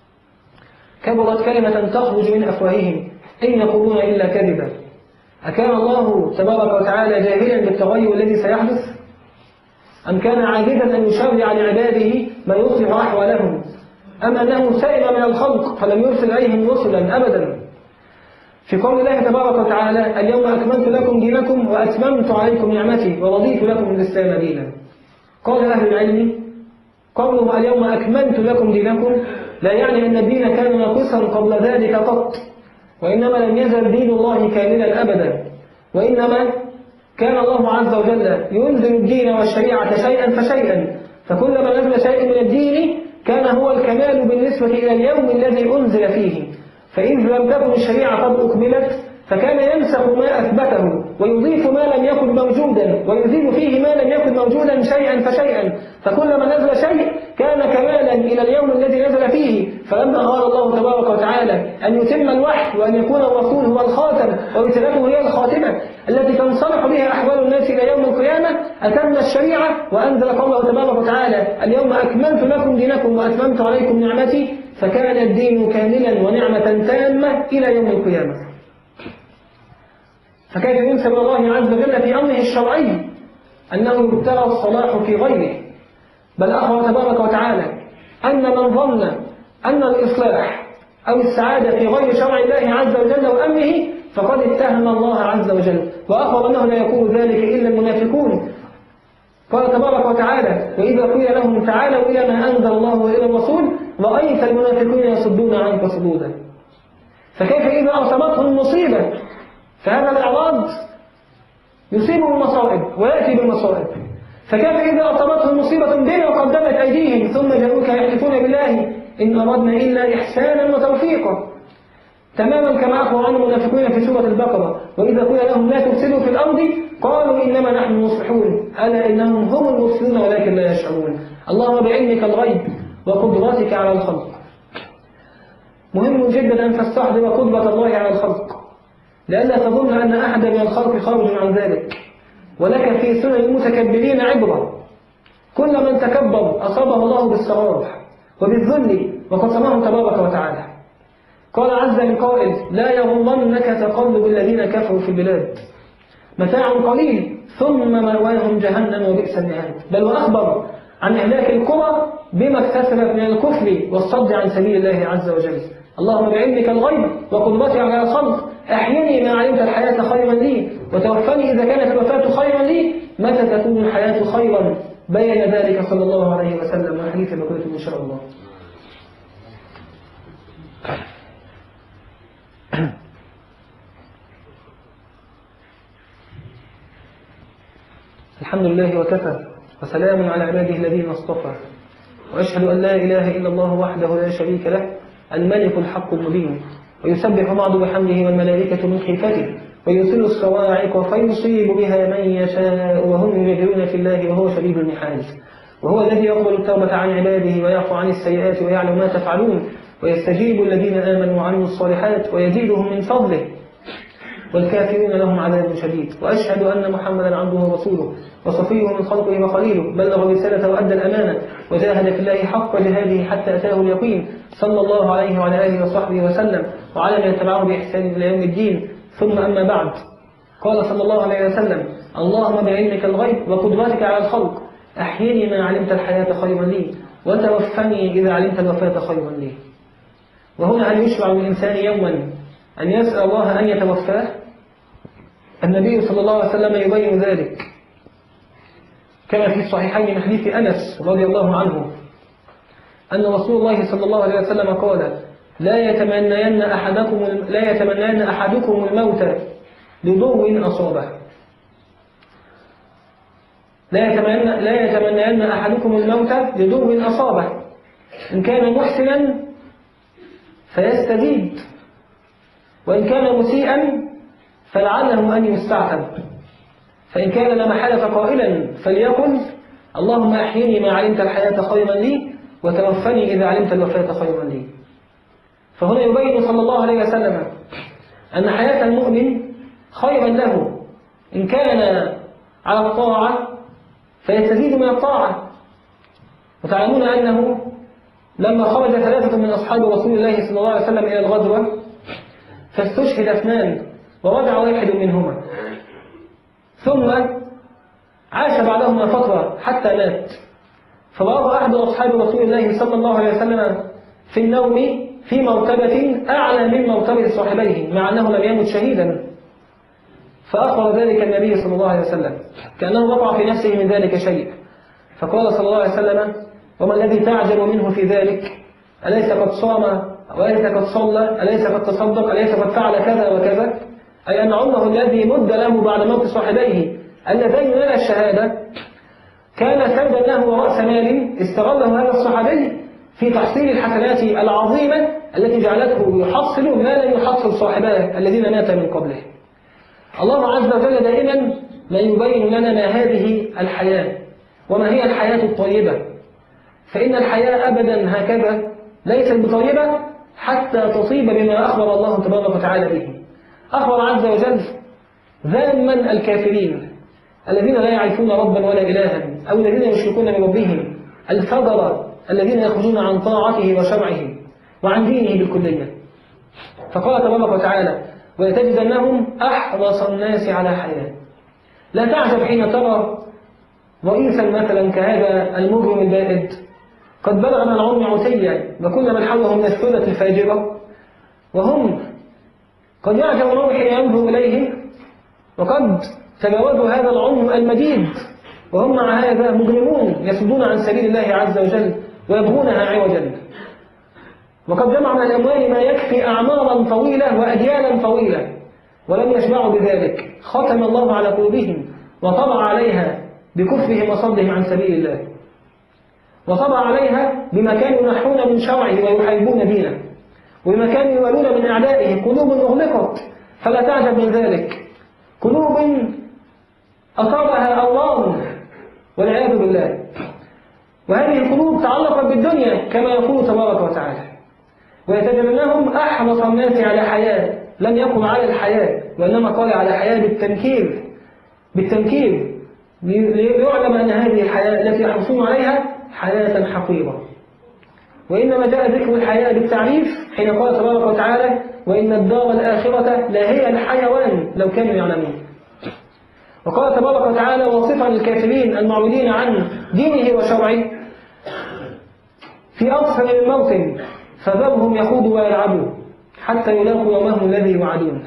كبرت كلمة تخرج من أفواههم إن يقولون إلا كذبا. أكان الله تبارك وتعالى جاهلا بالتغير الذي سيحدث؟ أم كان عاجزا أن يشرع لعباده ما يصلح أحوالهم أم أنه سئم من الخلق فلم يرسل إليهم رسلا أبدا. في قول الله تبارك وتعالى اليوم أكملت لكم دينكم وأتممت عليكم نعمتي ورضيت لكم الإسلام دينا. قال أهل العلم قوله اليوم أكملت لكم دينكم لا يعني أن الدين كان ناقصا قبل ذلك قط، وإنما لم يزل دين الله كاملا أبدا، وإنما كان الله عز وجل ينزل الدين والشريعة شيئا فشيئا، فكلما نزل شيء من الدين كان هو الكمال بالنسبة إلى اليوم الذي أنزل فيه. فإذ لم تكن الشريعة قد أكملت فكان ينسخ ما أثبته ويضيف ما لم يكن موجودا ويزيد فيه ما لم يكن موجودا شيئا فشيئا، فكلما نزل شيء كان كمالا إلى اليوم الذي نزل فيه. فلما أراد الله تبارك وتعالى أن يتم الوحي وأن يكون الرسول هو الخاتم ورسالته هي الخاتمة التي تنصلح بها أحوال الناس إلى يوم القيامة أتم الشريعة وأنزل قوله تبارك وتعالى اليوم أكملت لكم دينكم وأتممت عليكم نعمتي، فكان الدين كاملا ونعمة تامة إلى يوم القيامة. فكيف ينسب الله عز وجل في أمره الشرعي أنه يبتغى الصلاح في غيره؟ بل أخبر تبارك وتعالى أن من ظن أن الإصلاح أو السعادة في غير شرع الله عز وجل وأمره فقد اتهم الله عز وجل، وأخبر أنه لا يكون ذلك إلا المنافقون. قال تبارك وتعالى وإذا قيل لهم تعالوا إلى ما أنزل الله وإلى الرسول رأيت المنافقين يصدون عنك صدودا. فكيف إذا أصابتهم المصيبة فهذا الإعراض يصيبهم المصائب ويأتي بالمصائب، فكيف إذا أصابتهم مصيبة بما قدمت أيديهم ثم جاءوك يحلفون بالله إن أردنا إلا إحسانا وتوفيقا، تماما كما أخبر عن المنافقين في سورة البقرة وإذا قيل لهم لا تفسدوا في الأرض قالوا إنما نحن مصلحون ألا إنهم هم المفسدون ولكن لا يشعرون. اللهم بعلمك الغيب وقدرتك على الخلق. مهم جدا أن تستحضر قدرة الله على الخلق لئلا تظن أن أحد من الخلق خارج عن ذلك، ولك في سنن المتكبرين عبرة. كل من تكبر أصابه الله بالصراح وبالذل وقسمه تبارك وتعالى. قال عز من قائل لا يغرنك تقلب الذين كفروا في البلاد متاع قليل ثم مأواهم جهنم وبئس المهاد. بل وأخبر عن إهلاك القرى بما اكتسبت من الكفر والصد عن سبيل الله عز وجل. اللهم بعلمك الغيب وقدرتك على الخلق أحيني ما علمت الحياة خيرا لي وتوفني إذا كانت الوفاة خيرا لي متى تكون الحياة خيرا. بين ذلك صلى الله عليه وسلم وحديث بقيته إن شاء الله. الحمد لله وكفى وسلام على عباده الذين اصطفى، وأشهد أن لا إله إلا الله وحده لا شريك له الملك الحق المبين، ويسبح بعض بحمده والملائكة من خيفته ويرسل الصواعق فيصيب بها من يشاء وهم يجرون في الله وهو شديد المحال. وهو الذي يقبل التوبة عن عباده ويعفو عن السيئات ويعلم ما تفعلون ويستجيب الذين آمنوا وعملوا الصالحات ويزيدهم من فضله والكافرون لهم عذاب شديد. وأشهد أن محمدا عبده ورسوله وصفيه من خلقه وخليله بلغ الرسالة وأدى الأمانة وجاهد في الله حق جهاده حتى أتاه اليقين صلى الله عليه وعلى آله وصحبه وسلم وعلى من يتبعه بإحسان إلى يوم الدين. ثم أما بعد، قال صلى الله عليه وسلم اللهم بعلمك الغيب وقدرتك على الخلق أحيني ما علمت الحياة خيرا لي وتوفني إذا علمت الوفاة خيرا لي. وهنا هل يشرع للإنسان يوما أن يسأل الله أن يتوفاه؟ النبي صلى الله عليه وسلم يبين ذلك كما في الصحيحين من حديث أنس رضي الله عنه أن رسول الله صلى الله عليه وسلم قال لا يتمنين أحدكم الموت لضر أصابه. لا يتمنين أحدكم الموت لضر أصابه. إن كان محسنا فيستزيد، وإن كان مسيئا فلعله أن يستعتب. فإن كان لا محالة قائلا فليقل اللهم أحيني ما علمت الحياة خيرا لي وتوفني إذا علمت الوفاة خيرا لي. فهنا يبين صلى الله عليه وسلم أن حياة المؤمن خيرا له إن كان على الطاعة فيستزيد من الطاعة. وتعلمون أنه لما خرج 3 من أصحاب رسول الله صلى الله عليه وسلم إلى الغزوة فاستشهد 2 ورجع واحد منهما، ثم عاش بعدهما فترة حتى مات. فرأى أحد أصحاب رسول الله صلى الله عليه وسلم في النوم في مرتبة أعلى من مرتبة صاحبيه مع أنه لم يمت شهيدا. فأخبر ذلك النبي صلى الله عليه وسلم كأنه وقع في نفسه من ذلك شيء، فقال صلى الله عليه وسلم: وما الذي تعجب منه في ذلك؟ أليس قد صام؟ أليس قد صلى؟ أليس قد تصدق؟ أليس قد فعل كذا وكذا؟ أي أن عمره الذي مد له بعد موت صاحبيه اللذين نال الشهادة كان سببا له ورأس مال استغله هذا الصحابي في تحصيل الحسنات العظيمة التي جعلته يحصل ما لم يحصل صاحبه الذين مات من قبله. الله عز وجل دائما ما يبين لنا ما هذه الحياة وما هي الحياة الطيبة، فإن الحياة أبدا هكذا ليست بطيبة حتى تصيب بما أخبر الله تبارك وتعالى به. أخبر عز وجل ذاما الكافرين الذين لا يعرفون ربا ولا إلها، أو الذين يشركون بربهم، الفجرة الذين يخرجون عن طاعته وشرعه وعن دينه بالكلية. فقال تبارك وتعالى: ولتجدنهم أحرص الناس على حياة. لا تعجب حين ترى رئيسا مثلا كهذا المجرم البائد قد بلغ من العمر عتيا وكل من حوله من الثلة الفاجرة، وهم قد يعجب المرء حين ينظر إليه وقد تجاوزوا هذا العمر المديد وهم مع هذا مجرمون يصدون عن سبيل الله عز وجل ويبغونها عوجا، وقد جمع من الأموال ما يكفي أعمارا طويلة وأجيالا طويلة ولم يشبعوا بذلك. ختم الله على قلوبهم وطبع عليها بكفرهم وصدهم عن سبيل الله، وطبع عليها بما كانوا ينحون من شرعه ويحاربون دينه، وبما كانوا يولون من أعدائه قلوب أغلقت. فلا تعجب من ذلك، قلوب أصابها الله والعياذ بالله، وهذه القلوب تعلقت بالدنيا كما يقول تبارك وتعالى: ويتجنبهم أحرص الناس على حياة. لم يقل على الحياة وإنما قال على حياة بالتنكير ليعلم أن هذه الحياة التي يحرصون عليها حياة حقيرة. وإنما جاء ذكر الحياة بالتعريف حين قال تبارك وتعالى: وإن الدار الآخرة لهي الحيوان لو كانوا يعلمون. وقال تبارك وتعالى واصفا للكافرين المعرضين عن دينه وشرعه: في أطفال الموطن فذرهم يخوضوا ويلعبوا حتى يلاقوا يومهم الذي يوعدون.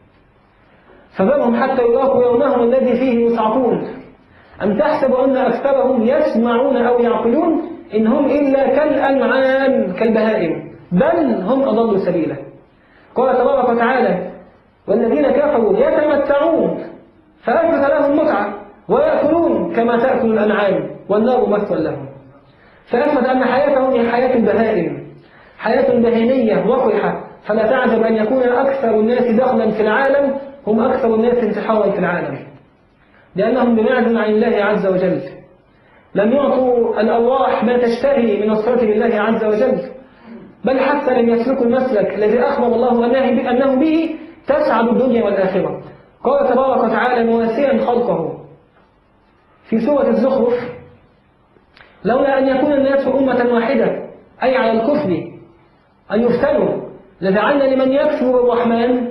فذرهم حتى يلاقوا يومهم الذي فيه يصعقون. أم تحسب أن أكثرهم يسمعون أو يعقلون؟ إن هم إلا كالأنعام كالبهائم بل هم أضلوا سبيلا. قال تبارك وتعالى: والذين كفروا يتمتعون فأثبت لهم متعة ويأكلون كما تأكل الأنعام والنار مثوى لهم. فأثبت أن حياتهم هي حياة البهائم، حياة بهيمية وقحة. فلا تعجب أن يكون أكثر الناس دخلا في العالم هم أكثر الناس انتحارا في العالم، لأنهم بمعزل عن الله عز وجل لم يعطوا الأرواح ما تشتهي من الصلاة بالله عز وجل، بل حتى لم يسلكوا المسلك الذي أخبر الله أنه به تسعد الدنيا والآخرة. قال تبارك وتعالى مواسيا خلقه في سورة الزخرف: لولا أن يكون الناس أمة واحدة أي على الكفر أن يفتنوا لجعلنا لمن يكفر بالرحمن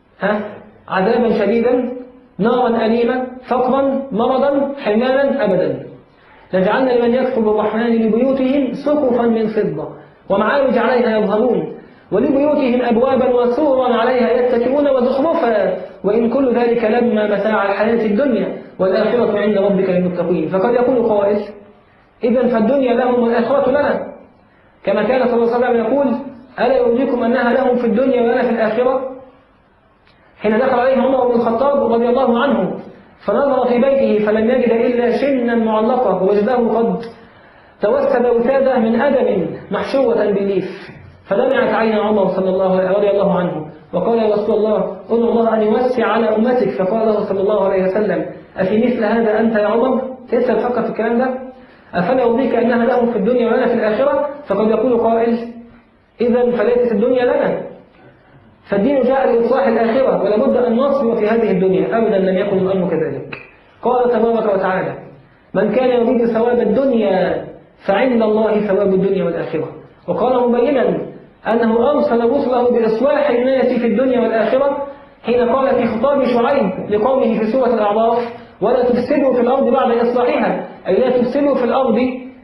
عذابا شديدا نارا أليمة فقرا مرضا حرمانا أبدا. لجعلنا لمن يكفر بالرحمن لبيوتهم سقفا من فضة ومعارج عليها يظهرون ولبيوتهم أبوابا وسورا عليها يتكئون وزخرفا وإن كل ذلك لما متاع الحياة الدنيا والآخرة عند ربك للمتقين. فقد يقول قائل: إذن فالدنيا لهم والآخرة لنا، كما كان صلى الله عليه وسلم يقول: ألا يريكم أنها لهم في الدنيا ولا في الآخرة؟ حين دخل عليه عمر بن الخطاب رضي الله عنه فنظر في بيته فلم يجد إلا شنا معلقة ووجده قد توسد وسادة من أدم محشوة بالليف، فدمعت عين عمر رضي الله عنه وقال: يا رسول الله ادعو الله أن يوسع على أمتك. فقال له صلى الله عليه وسلم: أفي مثل هذا أنت يا عمر؟ لسه تفكر في الكلام ده؟ أفلا يرضيك أنها لهم في الدنيا ولا في الآخرة؟ فقد يقول قائل: إذن فليست الدنيا لنا، فالدين جاء لإصلاح الآخرة ولا بد أن نصبر في هذه الدنيا. أبدا لم يكن الأمر كذلك. قال تبارك وتعالى: من كان يريد ثواب الدنيا فعند الله ثواب الدنيا والآخرة. وقال مبينا أنه أرسل رسله بإصلاح الناس في الدنيا والآخرة حين قال في خطاب شعيب لقومه في سورة الأعراف: ولا تفسدوا في الأرض بعد إصلاحها، أي لا تفسدوا في الأرض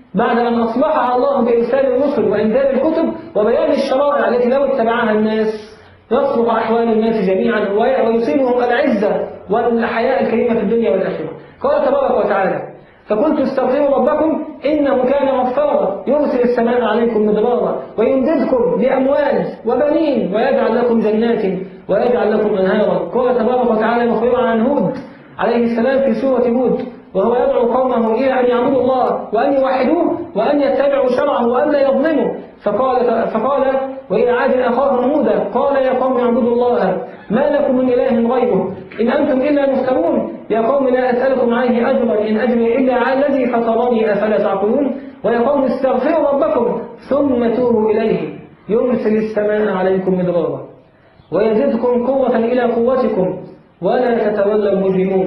بعد أن أصلحها الله بإرسال الرسل وإنزال الكتب وبيان الشرائع التي لو اتبعها الناس يصلح أحوال الناس جميعا ويصيبهم العزة والحياة الكريمة في الدنيا والآخرة. قال تبارك وتعالى: فقلت استغفروا ربكم إنه كان غفارا يرسل السماء عليكم مدرارا ويمددكم بأموال وبنين ويجعل لكم جنات ويجعل لكم أنهارا. قال تبارك وتعالى مخبرا عن هود عليه السلام في سورة هود وهو يدعو قومه إلى أن يعبدوا الله وأن يوحدوه وأن يتبعوا شرعه وأن لا يظلموا. فقال وإلى عاد أخاهم هودا قال يا قوم اعبدوا الله ما لكم من إله غيره إن أنتم إلا مفترون يا قوم لا أسألكم عليه أجرا إن أجري إلا على الذي فطرني أفلا تعقلون ويا قوم استغفروا ربكم ثم توبوا إليه يرسل السماء عليكم مدرارا ويزدكم قوة إلى قوتكم ولا تتولوا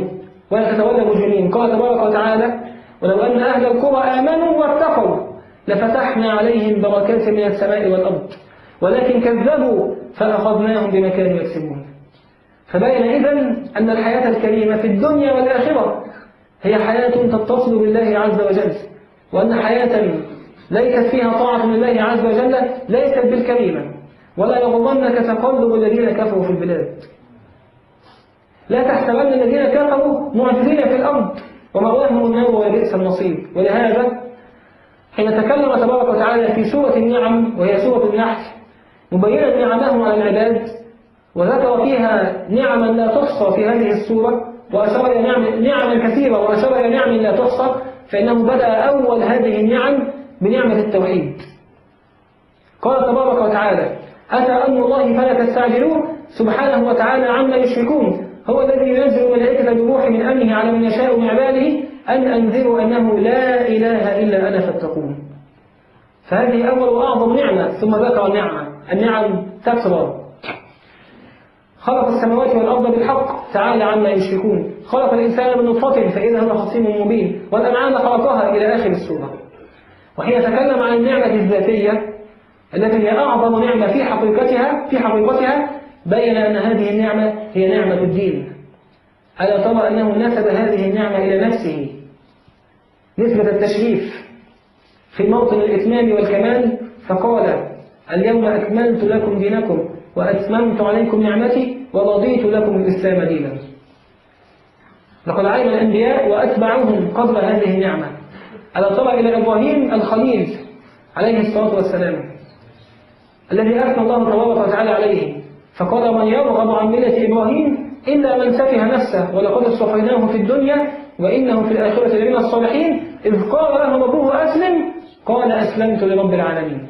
مجرمين. قال تبارك وتعالى: ولو أن أهل القرى آمنوا واتقوا لفتحنا عليهم بركات من السماء والأرض ولكن كذبوا فأخذناهم بما كانوا يكسبون. فبين إذن أن الحياة الكريمة في الدنيا والآخرة هي حياة تتصل بالله عز وجل، وأن حياة ليست فيها طاعة لله عز وجل ليست بالكريمة. ولا يغرنك تقلب الذين كفروا في البلاد. لا تحسبن الذين كفروا معجزين في الأرض ومأواهم النار وبئس المصير. ولهذا حين تكلم تبارك وتعالى في سورة النعم وهي سورة النحل مبينا نعمه على العباد وذكر فيها نعما لا تحصى في هذه السورة وأشار إلى نعما كثيرة وأشار إلى نعم لا تحصى، فإنه بدأ أول هذه النعم بنعمة التوحيد. قال تبارك وتعالى: أتى أمر الله فلا تستعجلوه سبحانه وتعالى عما يشركون هو الذي ينزل الملائكة بالروح من أمره على من يشاء من عباده أن أنذروا أنه لا إله إلا أنا فاتقون. فهذه أول وأعظم نعمة. ثم ذكر النعم تكثر. خلق السماوات والأرض بالحق تعالى عما يشركون خلق الإنسان من نطفة فإذا هو خصيم مبين والأنعام خلقها إلى آخر السورة. وحين تكلم عن النعمة الذاتية التي هي أعظم نعمة في حقيقتها بين أن هذه النعمة هي نعمة الدين. ألا ترى أنه نسب هذه النعمة إلى نفسه نسبة التشريف في موطن الإتمام والكمال فقال: اليوم أكملت لكم دينكم وأتممت عليكم نعمتي ورضيت لكم الإسلام دينا. لقد علم الأنبياء وأتبعوهم قبل هذه النعمة. ألا ترى إلى إبراهيم الخليل عليه الصلاة والسلام الذي أثنى الله تبارك وتعالى عليه فقال: من يرغب عن ملة إبراهيم إلا من سفه نفسه ولقد اصطفيناه في الدنيا وإنه في الآخرة لمن الصالحين إذ قال له ربه أسلم قال أسلمت لرب العالمين.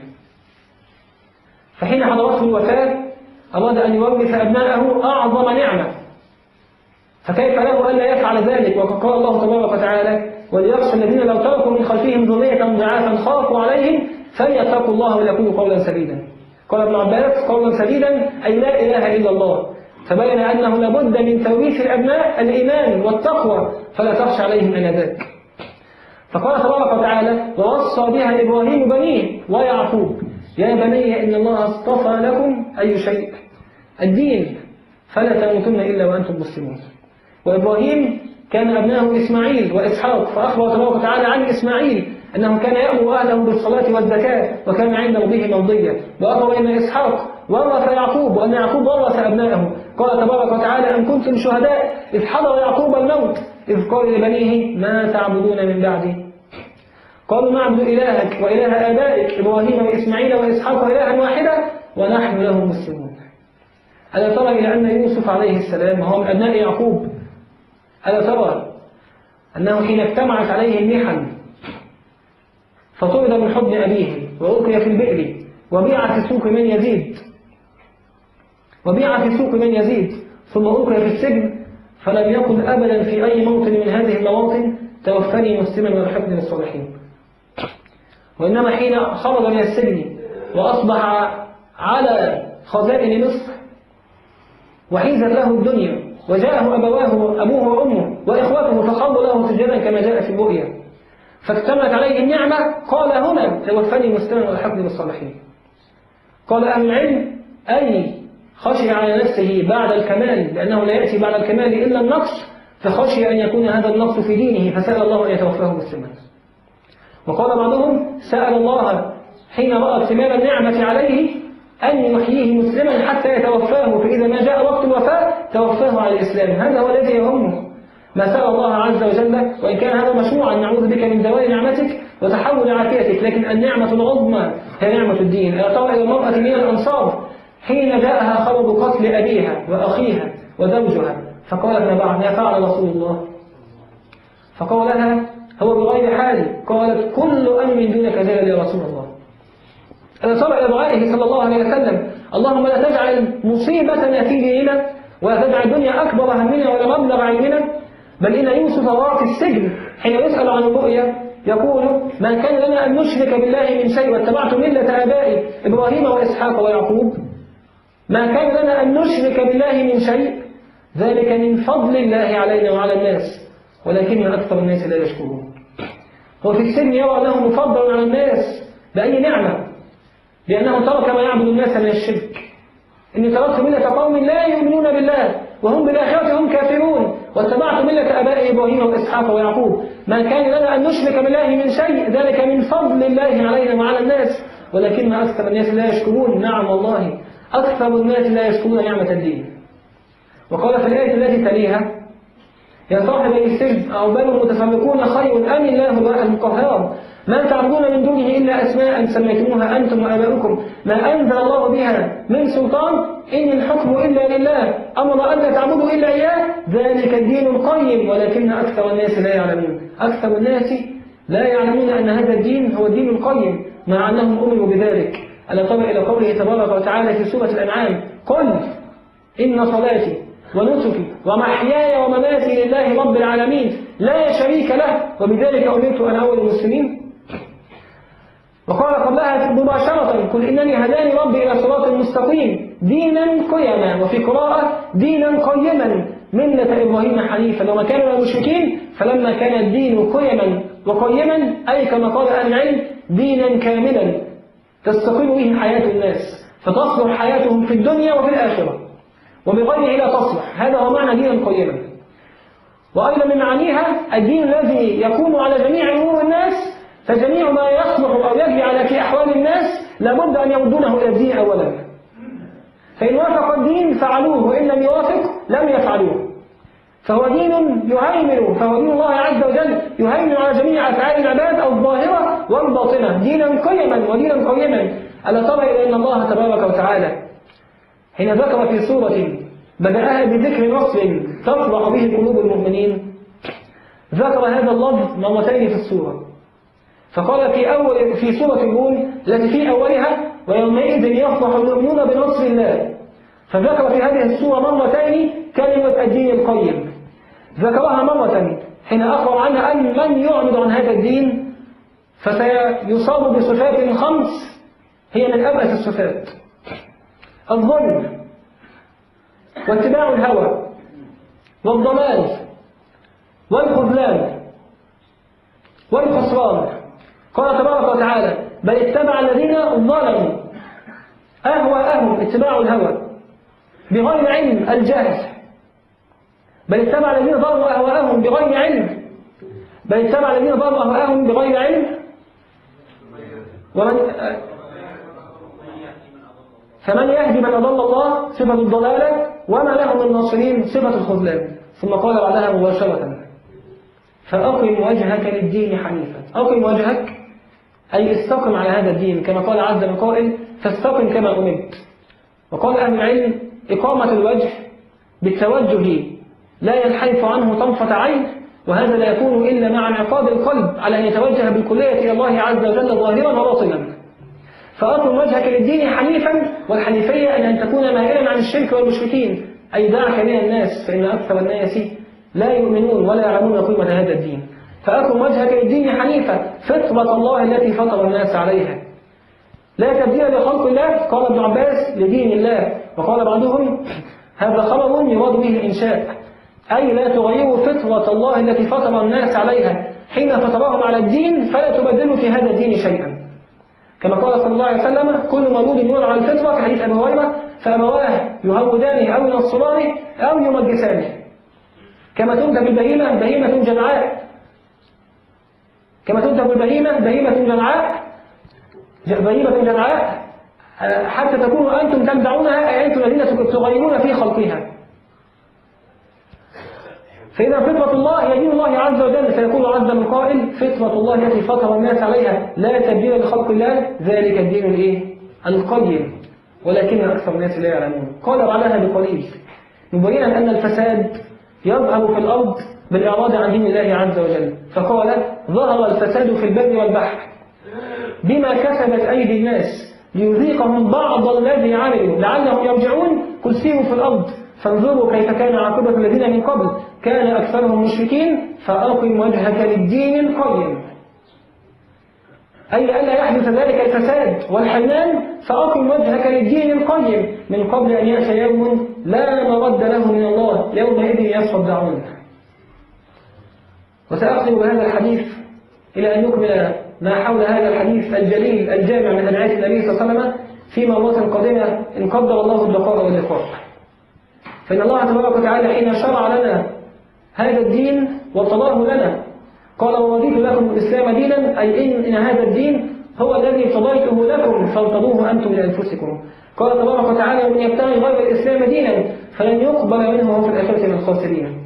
فحين حضرته الوفاة أراد أن يورث أبناءه أعظم نعمة فكيف له ألا يفعل ذلك؟ وقد قال الله تبارك وتعالى: وليخشى الذين لو تركوا من خلفهم ذرية ضعافا خافوا عليهم فليتقوا الله ويقولوا قولا سديدا. قال ابن عباس: قولا سديدا أي لا إله إلا الله. فبين أنه لابد من توريث الأبناء الإيمان والتقوى فلا تخشى عليهم آنذاك. فقال تبارك وتعالى: ووصى بها إبراهيم بنيه ويعقوب يا بني إن الله اصطفى لكم أي شيء الدين فلا تموتن إلا وأنتم مسلمون. وإبراهيم كان أبناه إسماعيل وإسحاق فأخبر تبارك وتعالى عن إسماعيل أنه كان يأمر أهله بالصلاة والزكاة وكان عند ربه مرضيا، وأخبر أن إسحاق ورث يعقوب وأن يعقوب ورث أبنائه. قال تبارك وتعالى: أن كنتم شهداء إذ حضر يعقوب الموت إذ قال لبنيه ما تعبدون من بعدي قالوا نعبد إلهك وإله آبائك إبراهيم وإسماعيل وإسحاق إلها واحدا ونحن له مسلمون. ألا ترى إلى أن يوسف عليه السلام وهو من أبناء يعقوب ألا ترى أنه حين اجتمعت عليه المحن فطرد من حضن أبيه وألقي في البئر وبيع في سوق من يزيد ثم ألقي في السجن فلم يقل أبدا في أي موطن من هذه المواطن توفني مسلما والحقني بالصالحين. وإنما حين خرج من السجن وأصبح على خزائن مصر وحيزت له الدنيا وجاءه أبوه وأمه وإخوته فخروا له سجدا كما جاء في الرؤيا فاكتملت عليه النعمة قال: هنا توفني مسلما والحقني بالصالحين. قال أهل العلم: أي خشي على نفسه بعد الكمال لأنه لا يأتي بعد الكمال إلا النقص فخشي أن يكون هذا النقص في دينه فسأل الله أن يتوفاه مسلما. وقال بعضهم سأل الله حين رأى اكتمال النعمة عليه أن يحييه مسلما حتى يتوفاه، فإذا ما جاء وقت الوفاة توفاه على الإسلام. هذا هو الذي يهمه، ما سأل الله عز وجل، وإن كان هذا مشروعا نعوذ بك من زوال نعمتك وتحول عافيتك، لكن النعمة العظمى هي نعمة الدين. ألا ترى إلى المرأة من الأنصار حين جاءها خبر قتل أبيها وأخيها وزوجها، فقالت ما فعل رسول الله؟ فقال لها هو بغير حال. قالت كل أمر دونك زال يا رسول الله. ألا ترى إلى دعائه صلى الله عليه وسلم اللهم لا تجعل مصيبتنا في ديننا ولا تجعل الدنيا أكبر همنا ولا مبلغ علمنا. بل إن يوسف وهو في السجن حين يسأل عن الرؤيا يقول ما كان لنا أن نشرك بالله من شيء واتبعت ملة آبائي إبراهيم وإسحاق ويعقوب. ما كان لنا أن نشرك بالله من شيء، ذلك من فضل الله علينا وعلى الناس ولكن أكثر الناس لا يشكرون. هو في السجن يرى أنه مفضل على الناس بأي نعمة، لأنه ترك ما يعبد الناس من الشرك. إني تركت ملة قوم لا يؤمنون بالله وهم بالآخرة هم كافرون واتبعت ملة آبائي إبراهيم وإسحاق ويعقوب. ما كان لنا أن نشرك بالله من شيء، ذلك من فضل الله علينا وعلى الناس ولكن أكثر الناس لا يشكرون. نعم والله أكثر الناس لا يشكرون نعمة الدين. وقال في الآية التي تليها يا صاحبي السجن أرباب متفرقون خير أم الله الواحد القهار ما تعبدون من دونه إلا أسماء سميتموها أنتم وآباؤكم ما أنزل الله بها من سلطان إن الحكم إلا لله أمر أن لا تعبدوا إلا إياه ذلك الدين القيم ولكن أكثر الناس لا يعلمون. أكثر الناس لا يعلمون أن هذا الدين هو الدين القيم مع أنهم أمروا بذلك. ألا ترى إلى قوله تبارك وتعالى في سورة الأنعام قل إن صلاتي ونسكي ومحياي ومماتي لله رب العالمين لا شريك له وبذلك أمرت أن أول المسلمين. وقال قبلها مباشرة قل إنني هداني ربي إلى صراط مستقيم دينا قيما، وفي قراءة دينا قيما ملة إبراهيم حنيفا وما كان من المشركين. فلما كان الدين قيما وقيما أي كما قال أهل العلم دينا كاملا تستقيم به حياة الناس فتصلح حياتهم في الدنيا وفي الآخرة وبغيره لا تصلح. هذا هو معنى دينا قيما. وأيضا من معانيها الدين الذي يكون على جميع أمور الناس، فجميع ما يصلح أو يجري على في أحوال الناس لابد أن يردونه إلى الدين أولا. فإن وافق الدين فعلوه وإن لم يوافق لم يفعلوه. فهو دين يهيمن، فهو دين الله عز وجل يهيمن على جميع أفعال العباد الظاهرة والباطنة دينا قيما ودينا قيما. ألا ترى إلى أن الله تبارك وتعالى حين ذكر في سورة بدأها بذكر نصر تفرح به قلوب المؤمنين ذكر هذا اللفظ مرتين في السورة. فقال في سورة الروم التي في أولها ويومئذ يفرح المؤمنون بنصر الله، فذكر في هذه السورة مرتين كلمة الدين القيم. ذكرها مرة حين أخبر عنها أن من يعرض عن هذا الدين فسيصاب بصفات 5 هي من أبأس الصفات: الظلم واتباع الهوى والضلال والخذلان والخسران. قال تبارك وتعالى بل اتبع الذين ظلموا أهواءهم اتباع الهوى بغير علم الجهل. بل اتبع الذين ظلموا أهواءهم بغير علم. بل اتبع الذين ظلموا أهواءهم بغير علم فمن يهدي من أضل الله صفة الضلالة وما لهم من ناصرين صفة الخذلان. ثم قال بعدها مباشرة فأقم وجهك للدين حنيفا. أقم وجهك أي استقم على هذا الدين كما قال عز من قائل فاستقم كما أمرت. وقال أهل العلم إقامة الوجه بالتوجه لا ينحرف عنه طرفة عين، وهذا لا يكون إلا مع انعقاد القلب على أن يتوجه بالكلية إلى الله عز وجل ظاهرا وباطنا. فأقم وجهك للدين حنيفا، والحنيفية أن تكون مائلا عن الشرك والمشركين أي دعك من الناس فإن أكثر الناس لا يؤمنون ولا يعلمون قيمة هذا الدين. فأقم وجهك للدين حنيفا فطرة الله التي فطر الناس عليها لا تبديل لخلق الله. قال ابن عباس لدين الله. وقال بعضهم هذا خبر يراد به الإنشاء أي لا تغيروا فطرة الله التي فطر الناس عليها حين فطرهم على الدين فلا تبدلوا في هذا الدين شيئا. كما قال صلى الله عليه وسلم كل مولود يولد على الفطرة في حديث أبي هريرة فأبواه يهودانه أو ينصرانه أو يمجسانه. كما تنتج البهيمة بهيمة جمعاء كما تنتج البهيمة بهيمة جمعاء حتى تكونوا أنتم تنزعونها، أي أنتم الذين تغيرون في خلقها. فإذا فطرة الله هي دين الله عز وجل، فيقول عز من قائل: فطرة الله التي فطر الناس عليها لا تبديل لخلق الله، ذلك الدين القيم ولكن أكثر الناس لا يعلمون. قال بعدها بقليل مبينا أن الفساد يظهر في الأرض بالإعراض عن دين الله عز وجل، فقال: ظهر الفساد في البر والبحر بما كسبت أيدي الناس ليذيقهم بعض الذي عملوا لعلهم يرجعون. قل سيروا في الأرض فانظروا كيف كان عاقبة الذين من قبل كان أكثرهم مشركين فأقم وجهك للدين القيم، أي ألا يحدث ذلك الفساد والحرمان، فأقم وجهك للدين القيم من قبل أن يأتي يوم لا مرد له من الله يومئذ يصدعون. وسأختم بهذا الحديث إلى أن نكمل ما حول هذا الحديث الجليل الجامع من أدعية النبي صلى الله عليه وسلم في مرات قادمة إن قدر الله البقاء واللقاء. فإن الله تبارك وتعالى حين شرع لنا هذا الدين وارتضاه لنا قال: ورضيت لكم الإسلام دينا، أي إن هذا الدين هو الذي ارتضيته لكم فارتضوه أنتم لأنفسكم. قال تبارك وتعالى: ومن يبتغي غير الإسلام دينا فلن يقبل منه وهو في الآخرة من الخاسرين.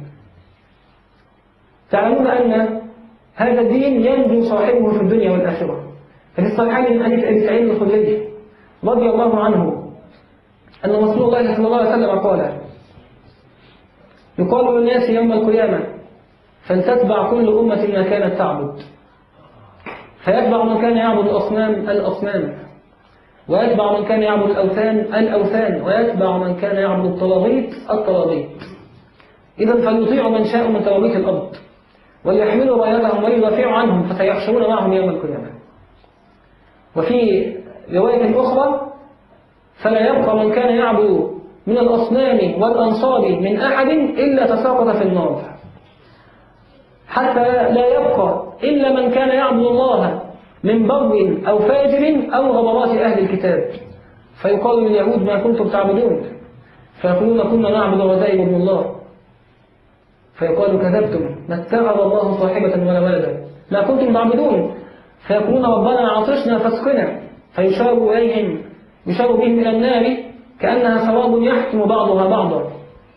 تعلمون أن هذا الدين ينجو صاحبه في الدنيا والآخرة. ففي الصحيحين من حديث أبي سعيد الخدري رضي الله عنه أن رسول الله صلى الله عليه وسلم قال: يقال للناس يوم القيامة فلتتبع كل أمة ما كانت تعبد، فيتبع من كان يعبد الأصنام، ويتبع من كان يعبد الأوثان، ويتبع من كان يعبد الطواغيت. إذا فليطيعوا من شاء من طواغيت الأرض وليحملوا رايتهم ويدافعوا عنهم فسيحشرون معهم يوم القيامة. وفي رواية أخرى: فلا يبقى من كان يعبد من الأصنام والأنصاب من أحد إلا تساقط في النار، حتى لا يبقى إلا من كان يعبد الله من بر أو فاجر أو غبرات أهل الكتاب. فيقال لليهود: ما كنتم تعبدون؟ فيقولون: كنا نعبد وزائر ابن الله. فيقال: كذبتم، ما اتخذ الله صاحبة ولا ولدا. ما كنتم تعبدون؟ فيقولون: ربنا عطشنا فاسقنا. فيشار بهم إلى النار كأنها سراب يحكم بعضها بعضا،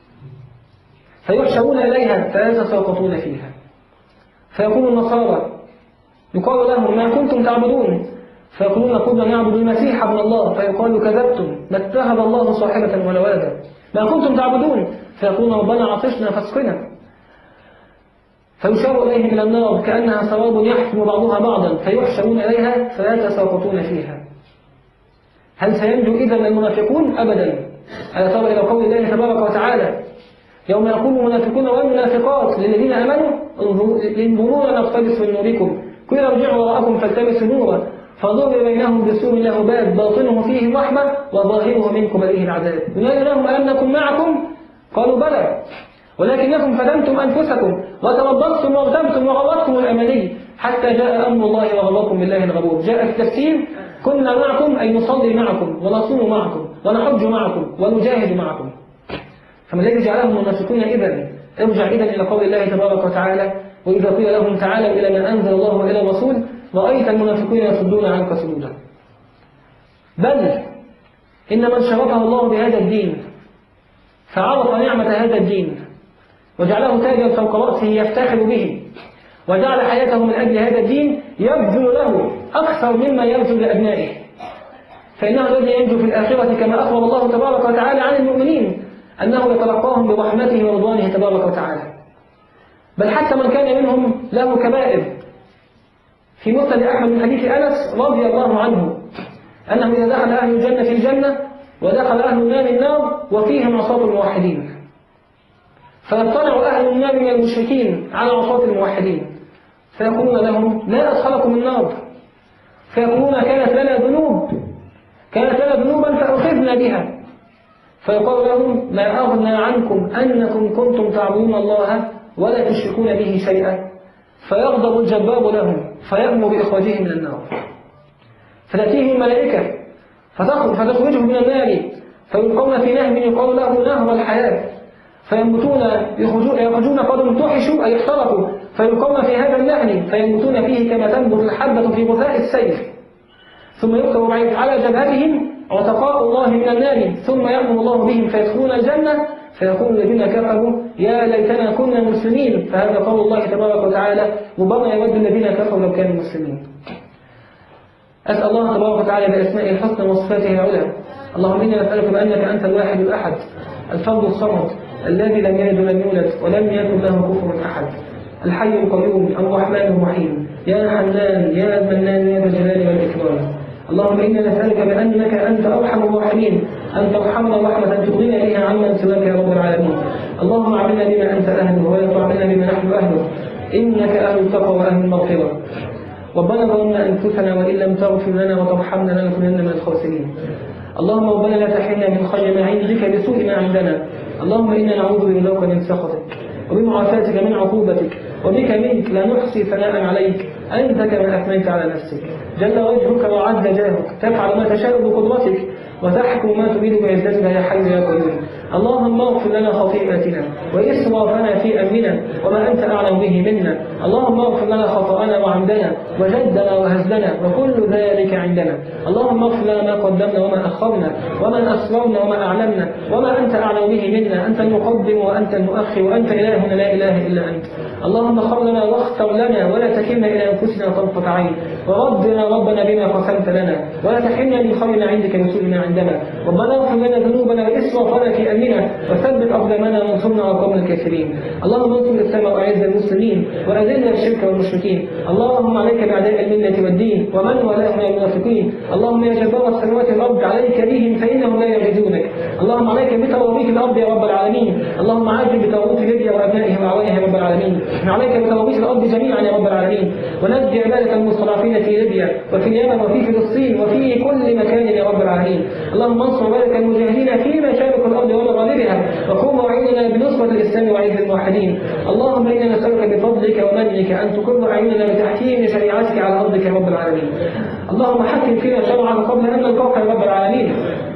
فيحشرون إليها فيتساقطون فيها. فيقول النصارى: يقال لهم: ما كنتم تعبدون؟ فيقولون: كنا نعبد المسيح ابن الله. فيقال: كذبتم، ما اتخذ الله صاحبة ولا ولدا. ما كنتم تعبدون؟ فيقولون: ربنا عطشنا فاسقنا. فيشار إليهم إلى النار كأنها سراب يحكم بعضها بعضا، فيحشرون إليها فيتساقطون فيها. هل سينجو إذن المنافقون؟ أبدا. ألا ترى إلى قول الله تبارك وتعالى: يوم يقول المنافقون والمنافقات للذين آمنوا انظرونا نقتبس من نوركم قيل ارجعوا وراءكم فالتمسوا نورا فضرب بينهم بسور له باب باطنه فيه الرحمة وظاهره من قبله العذاب. ينادي لهم: ألم نكن معكم؟ قالوا: بلى ولكنكم فتنتم أنفسكم وتربصتم وارتبتم وغرتكم الأماني حتى جاء أمر الله وغركم بالله الغرور. جاء في التفسير: كنا معكم أي نصلي معكم ونصوم معكم ونحج معكم ونجاهد معكم. فما الذي جعلهم منافقين إذن؟ ارجع إذن إلى قول الله تبارك وتعالى: وإذا قيل لهم تعالوا إلى ما أنزل الله وإلى الرسول رأيت المنافقين يصدون عنك صدودا. بل إن من شرفه الله بهذا الدين فعرف نعمة هذا الدين وجعله تاجا فوق رأسه يفتخر به وجعل حياته من أجل هذا الدين يبذل له أكثر مما يبذل لأبنائه، فإنه الذي ينجو في الآخرة كما أخبر الله تبارك وتعالى عن المؤمنين أنه يتلقاهم برحمته ورضوانه تبارك وتعالى. بل حتى من كان منهم له كبائر. في مسند أحمد من حديث أنس رضي الله عنه أنه إذا دخل أهل الجنة في الجنة ودخل أهل النار النار وفيهم عصاة الموحدين، فيطلع أهل النار من المشركين على عصاة الموحدين فيقولون لهم: لا أدخلكم النار. فيقولون: كانت لنا ذنوبا فأخذنا بها. فيقول لهم: ما أغنى عنكم أنكم كنتم تعبدون الله ولا تشركون به شيئا. فيغضب الجبار لهم فيأمر بإخراجهم من النار، فتأتيهم الملائكة فتخرجهم من النار فيلقون في نهر يقال له نهر الحياة، فينبتون يخرجون قد امتحشوا أي احترقوا فيلقون في هذا النهر فينبتون فيه كما تنبت الحبة في غثاء السيف، ثم يكتب على جبهتهم عتقاء الله من النار، ثم يأمر الله بهم فيدخلون الجنة، فيقول الذين كفروا يا ليتنا كنا مسلمين. فهذا قول الله تبارك وتعالى ربما يود الذين كفروا لو كانوا مسلمين. أسأل الله تبارك وتعالى بأسمائه الحسنى وصفاته العلى، اللهم إنا نسألك بأنك أنت الواحد الأحد الفرد الصمد الذي لم يلد ولم يولد ولم يكن له كفوا أحد، الحي القيوم الرحمن الرحيم، يا حنان يا منان يا ذا الجلال والإكرام. اللهم إنا نسألك بأنك أنت أرحم الراحمين أن ترحمنا رحمة تغنينا بها عمن سواك يا رب العالمين. اللهم اعملنا بما أنت أهله ولا تعملنا بما نحن أهله، إنك أهل التقوى وأهل المغفرة. ربنا ظلمنا أنفسنا وإن لم تغفر لنا وترحمنا لنكونن من الخاسرين. اللهم ربنا لا تحرمنا من خير ما عندك بسوء ما عندنا. اللهم إنا نعوذ برضاك من سخطك وبمعافاتك من عقوبتك، وبك منك لا نحصي ثناء عليك أنت كما أثنيت على نفسك. جل وجهك وعز جاهك، تفعل ما تشاء بقدرتك وتحكم ما تريد بعزتك يا حي يا قيوم. اللهم اغفر لنا خطيئتنا وإسرافنا في أمرنا وما أنت أعلم به منا. اللهم اغفر لنا خطأنا وعمدنا وجدنا وهزلنا وكل ذلك عندنا. اللهم اغفر لنا ما قدمنا وما أخرنا وما أسررنا وما أعلمنا وما أنت أعلم به منا. أنت المقدم وأنت المؤخر وأنت إلهنا لا إله إلا أنت. اللهم اغفر لنا واختر لنا ولا تكلنا إلى أنفسنا طرفة عين، وردنا ربنا بما قسمت لنا ولا تحرمنا من خير عندك وسوء ما عندنا. ربنا اغفر لنا ذنوبنا وإسرافنا في أمرنا وثبت أقدامنا وانصرنا على القوم الكافرين. اللهم انصر الإسلام وأعز المسلمين وأذل الشرك والمشركين. اللهم عليك بأعداء الملة والدين ومن والاهم من المنافقين. اللهم يا جبار السماوات والأرض عليك بهم فإنهم لا يعجزونك. اللهم عليك بتوابيت الأرض يا رب العالمين. اللهم عاجل بتوابيت ليبيا وأبنائها وأعوانها يا رب العالمين. عليك بتوابيت الأرض جميعا يا رب العالمين، ونجي عبادك المستضعفين في ليبيا وفي اليمن وفي فلسطين وفي كل مكان يا رب العالمين. اللهم انصر عبادك المجاهدين في مشارق الأرض ومغاربها، وقم وعيننا بنصرة الإسلام وعز الموحدين. اللهم إنا نسألك بفضلك ومنك أن تقر أعيننا بتحكيم شريعتك على أرضك يا رب العالمين. اللهم حكم فينا شرعك قبل أن نلقاك يا رب العالمين،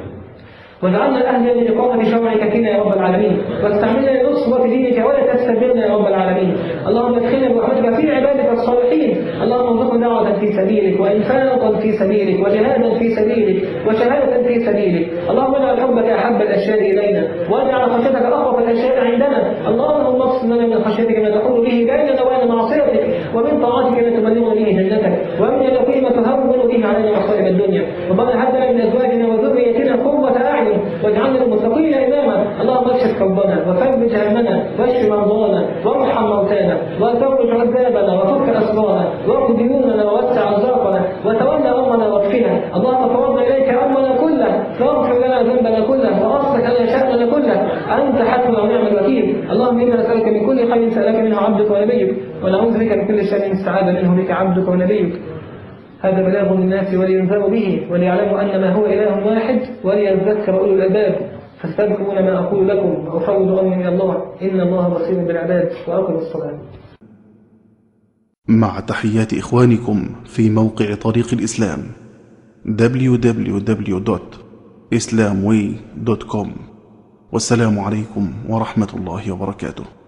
واجعلنا أهلا لإقامة شرعك فينا يا رب العالمين، واستعملنا لنصرة دينك ولا تستبدلنا يا رب العالمين. اللهم ادخلنا برحمتك في عبادك الصالحين. اللهم ارزقنا دعوة في سبيلك وإنفاقا في سبيلك وجهادا في سبيلك وشهادة في سبيلك. اللهم اجعل حبك أحب الأشياء إلينا، واجعل خشيتك أخوف الأشياء عندنا. اللهم اقسم لنا من خشيتك ما تحول به بيننا وبين معصيتك، ومن طاعتك ما تبلغنا به جنتك، ومن اليقين ما تهون به علينا مصائب الدنيا. ربنا هب لنا من أزواجنا وذريتنا قرة أعين واجعلنا المتقين إماما. اللهم اكشف كربنا وفرج همنا واشف مرضانا وارحم موتانا وفرج عذابنا وفك أسرارنا واقض ديوننا ووسع أرزاقنا وتولى أمرنا واكفنا. اللهم فرضنا إليك أمرنا كله، فاغفر لنا ذنبنا كله وأصلح لنا شأننا كله، أنت حسبنا ونعم الوكيل. اللهم إنا نسألك من كل خير سألك منه عبدك ونبيك، ونعوذ بك من كل شر استعاذ منه بك عبدك ونبيك. هذا بلاغ للناس ولينذروا به وليعلموا أن ما هو إله واحد وليذكر أولو الألباب. فاستذكرون ما أقول لكم وأفوض أمري إلى الله إن الله بصير بالعباد. وأقم الصلاة. مع تحيات إخوانكم في موقع طريق الإسلام www.islamway.com. والسلام عليكم ورحمة الله وبركاته.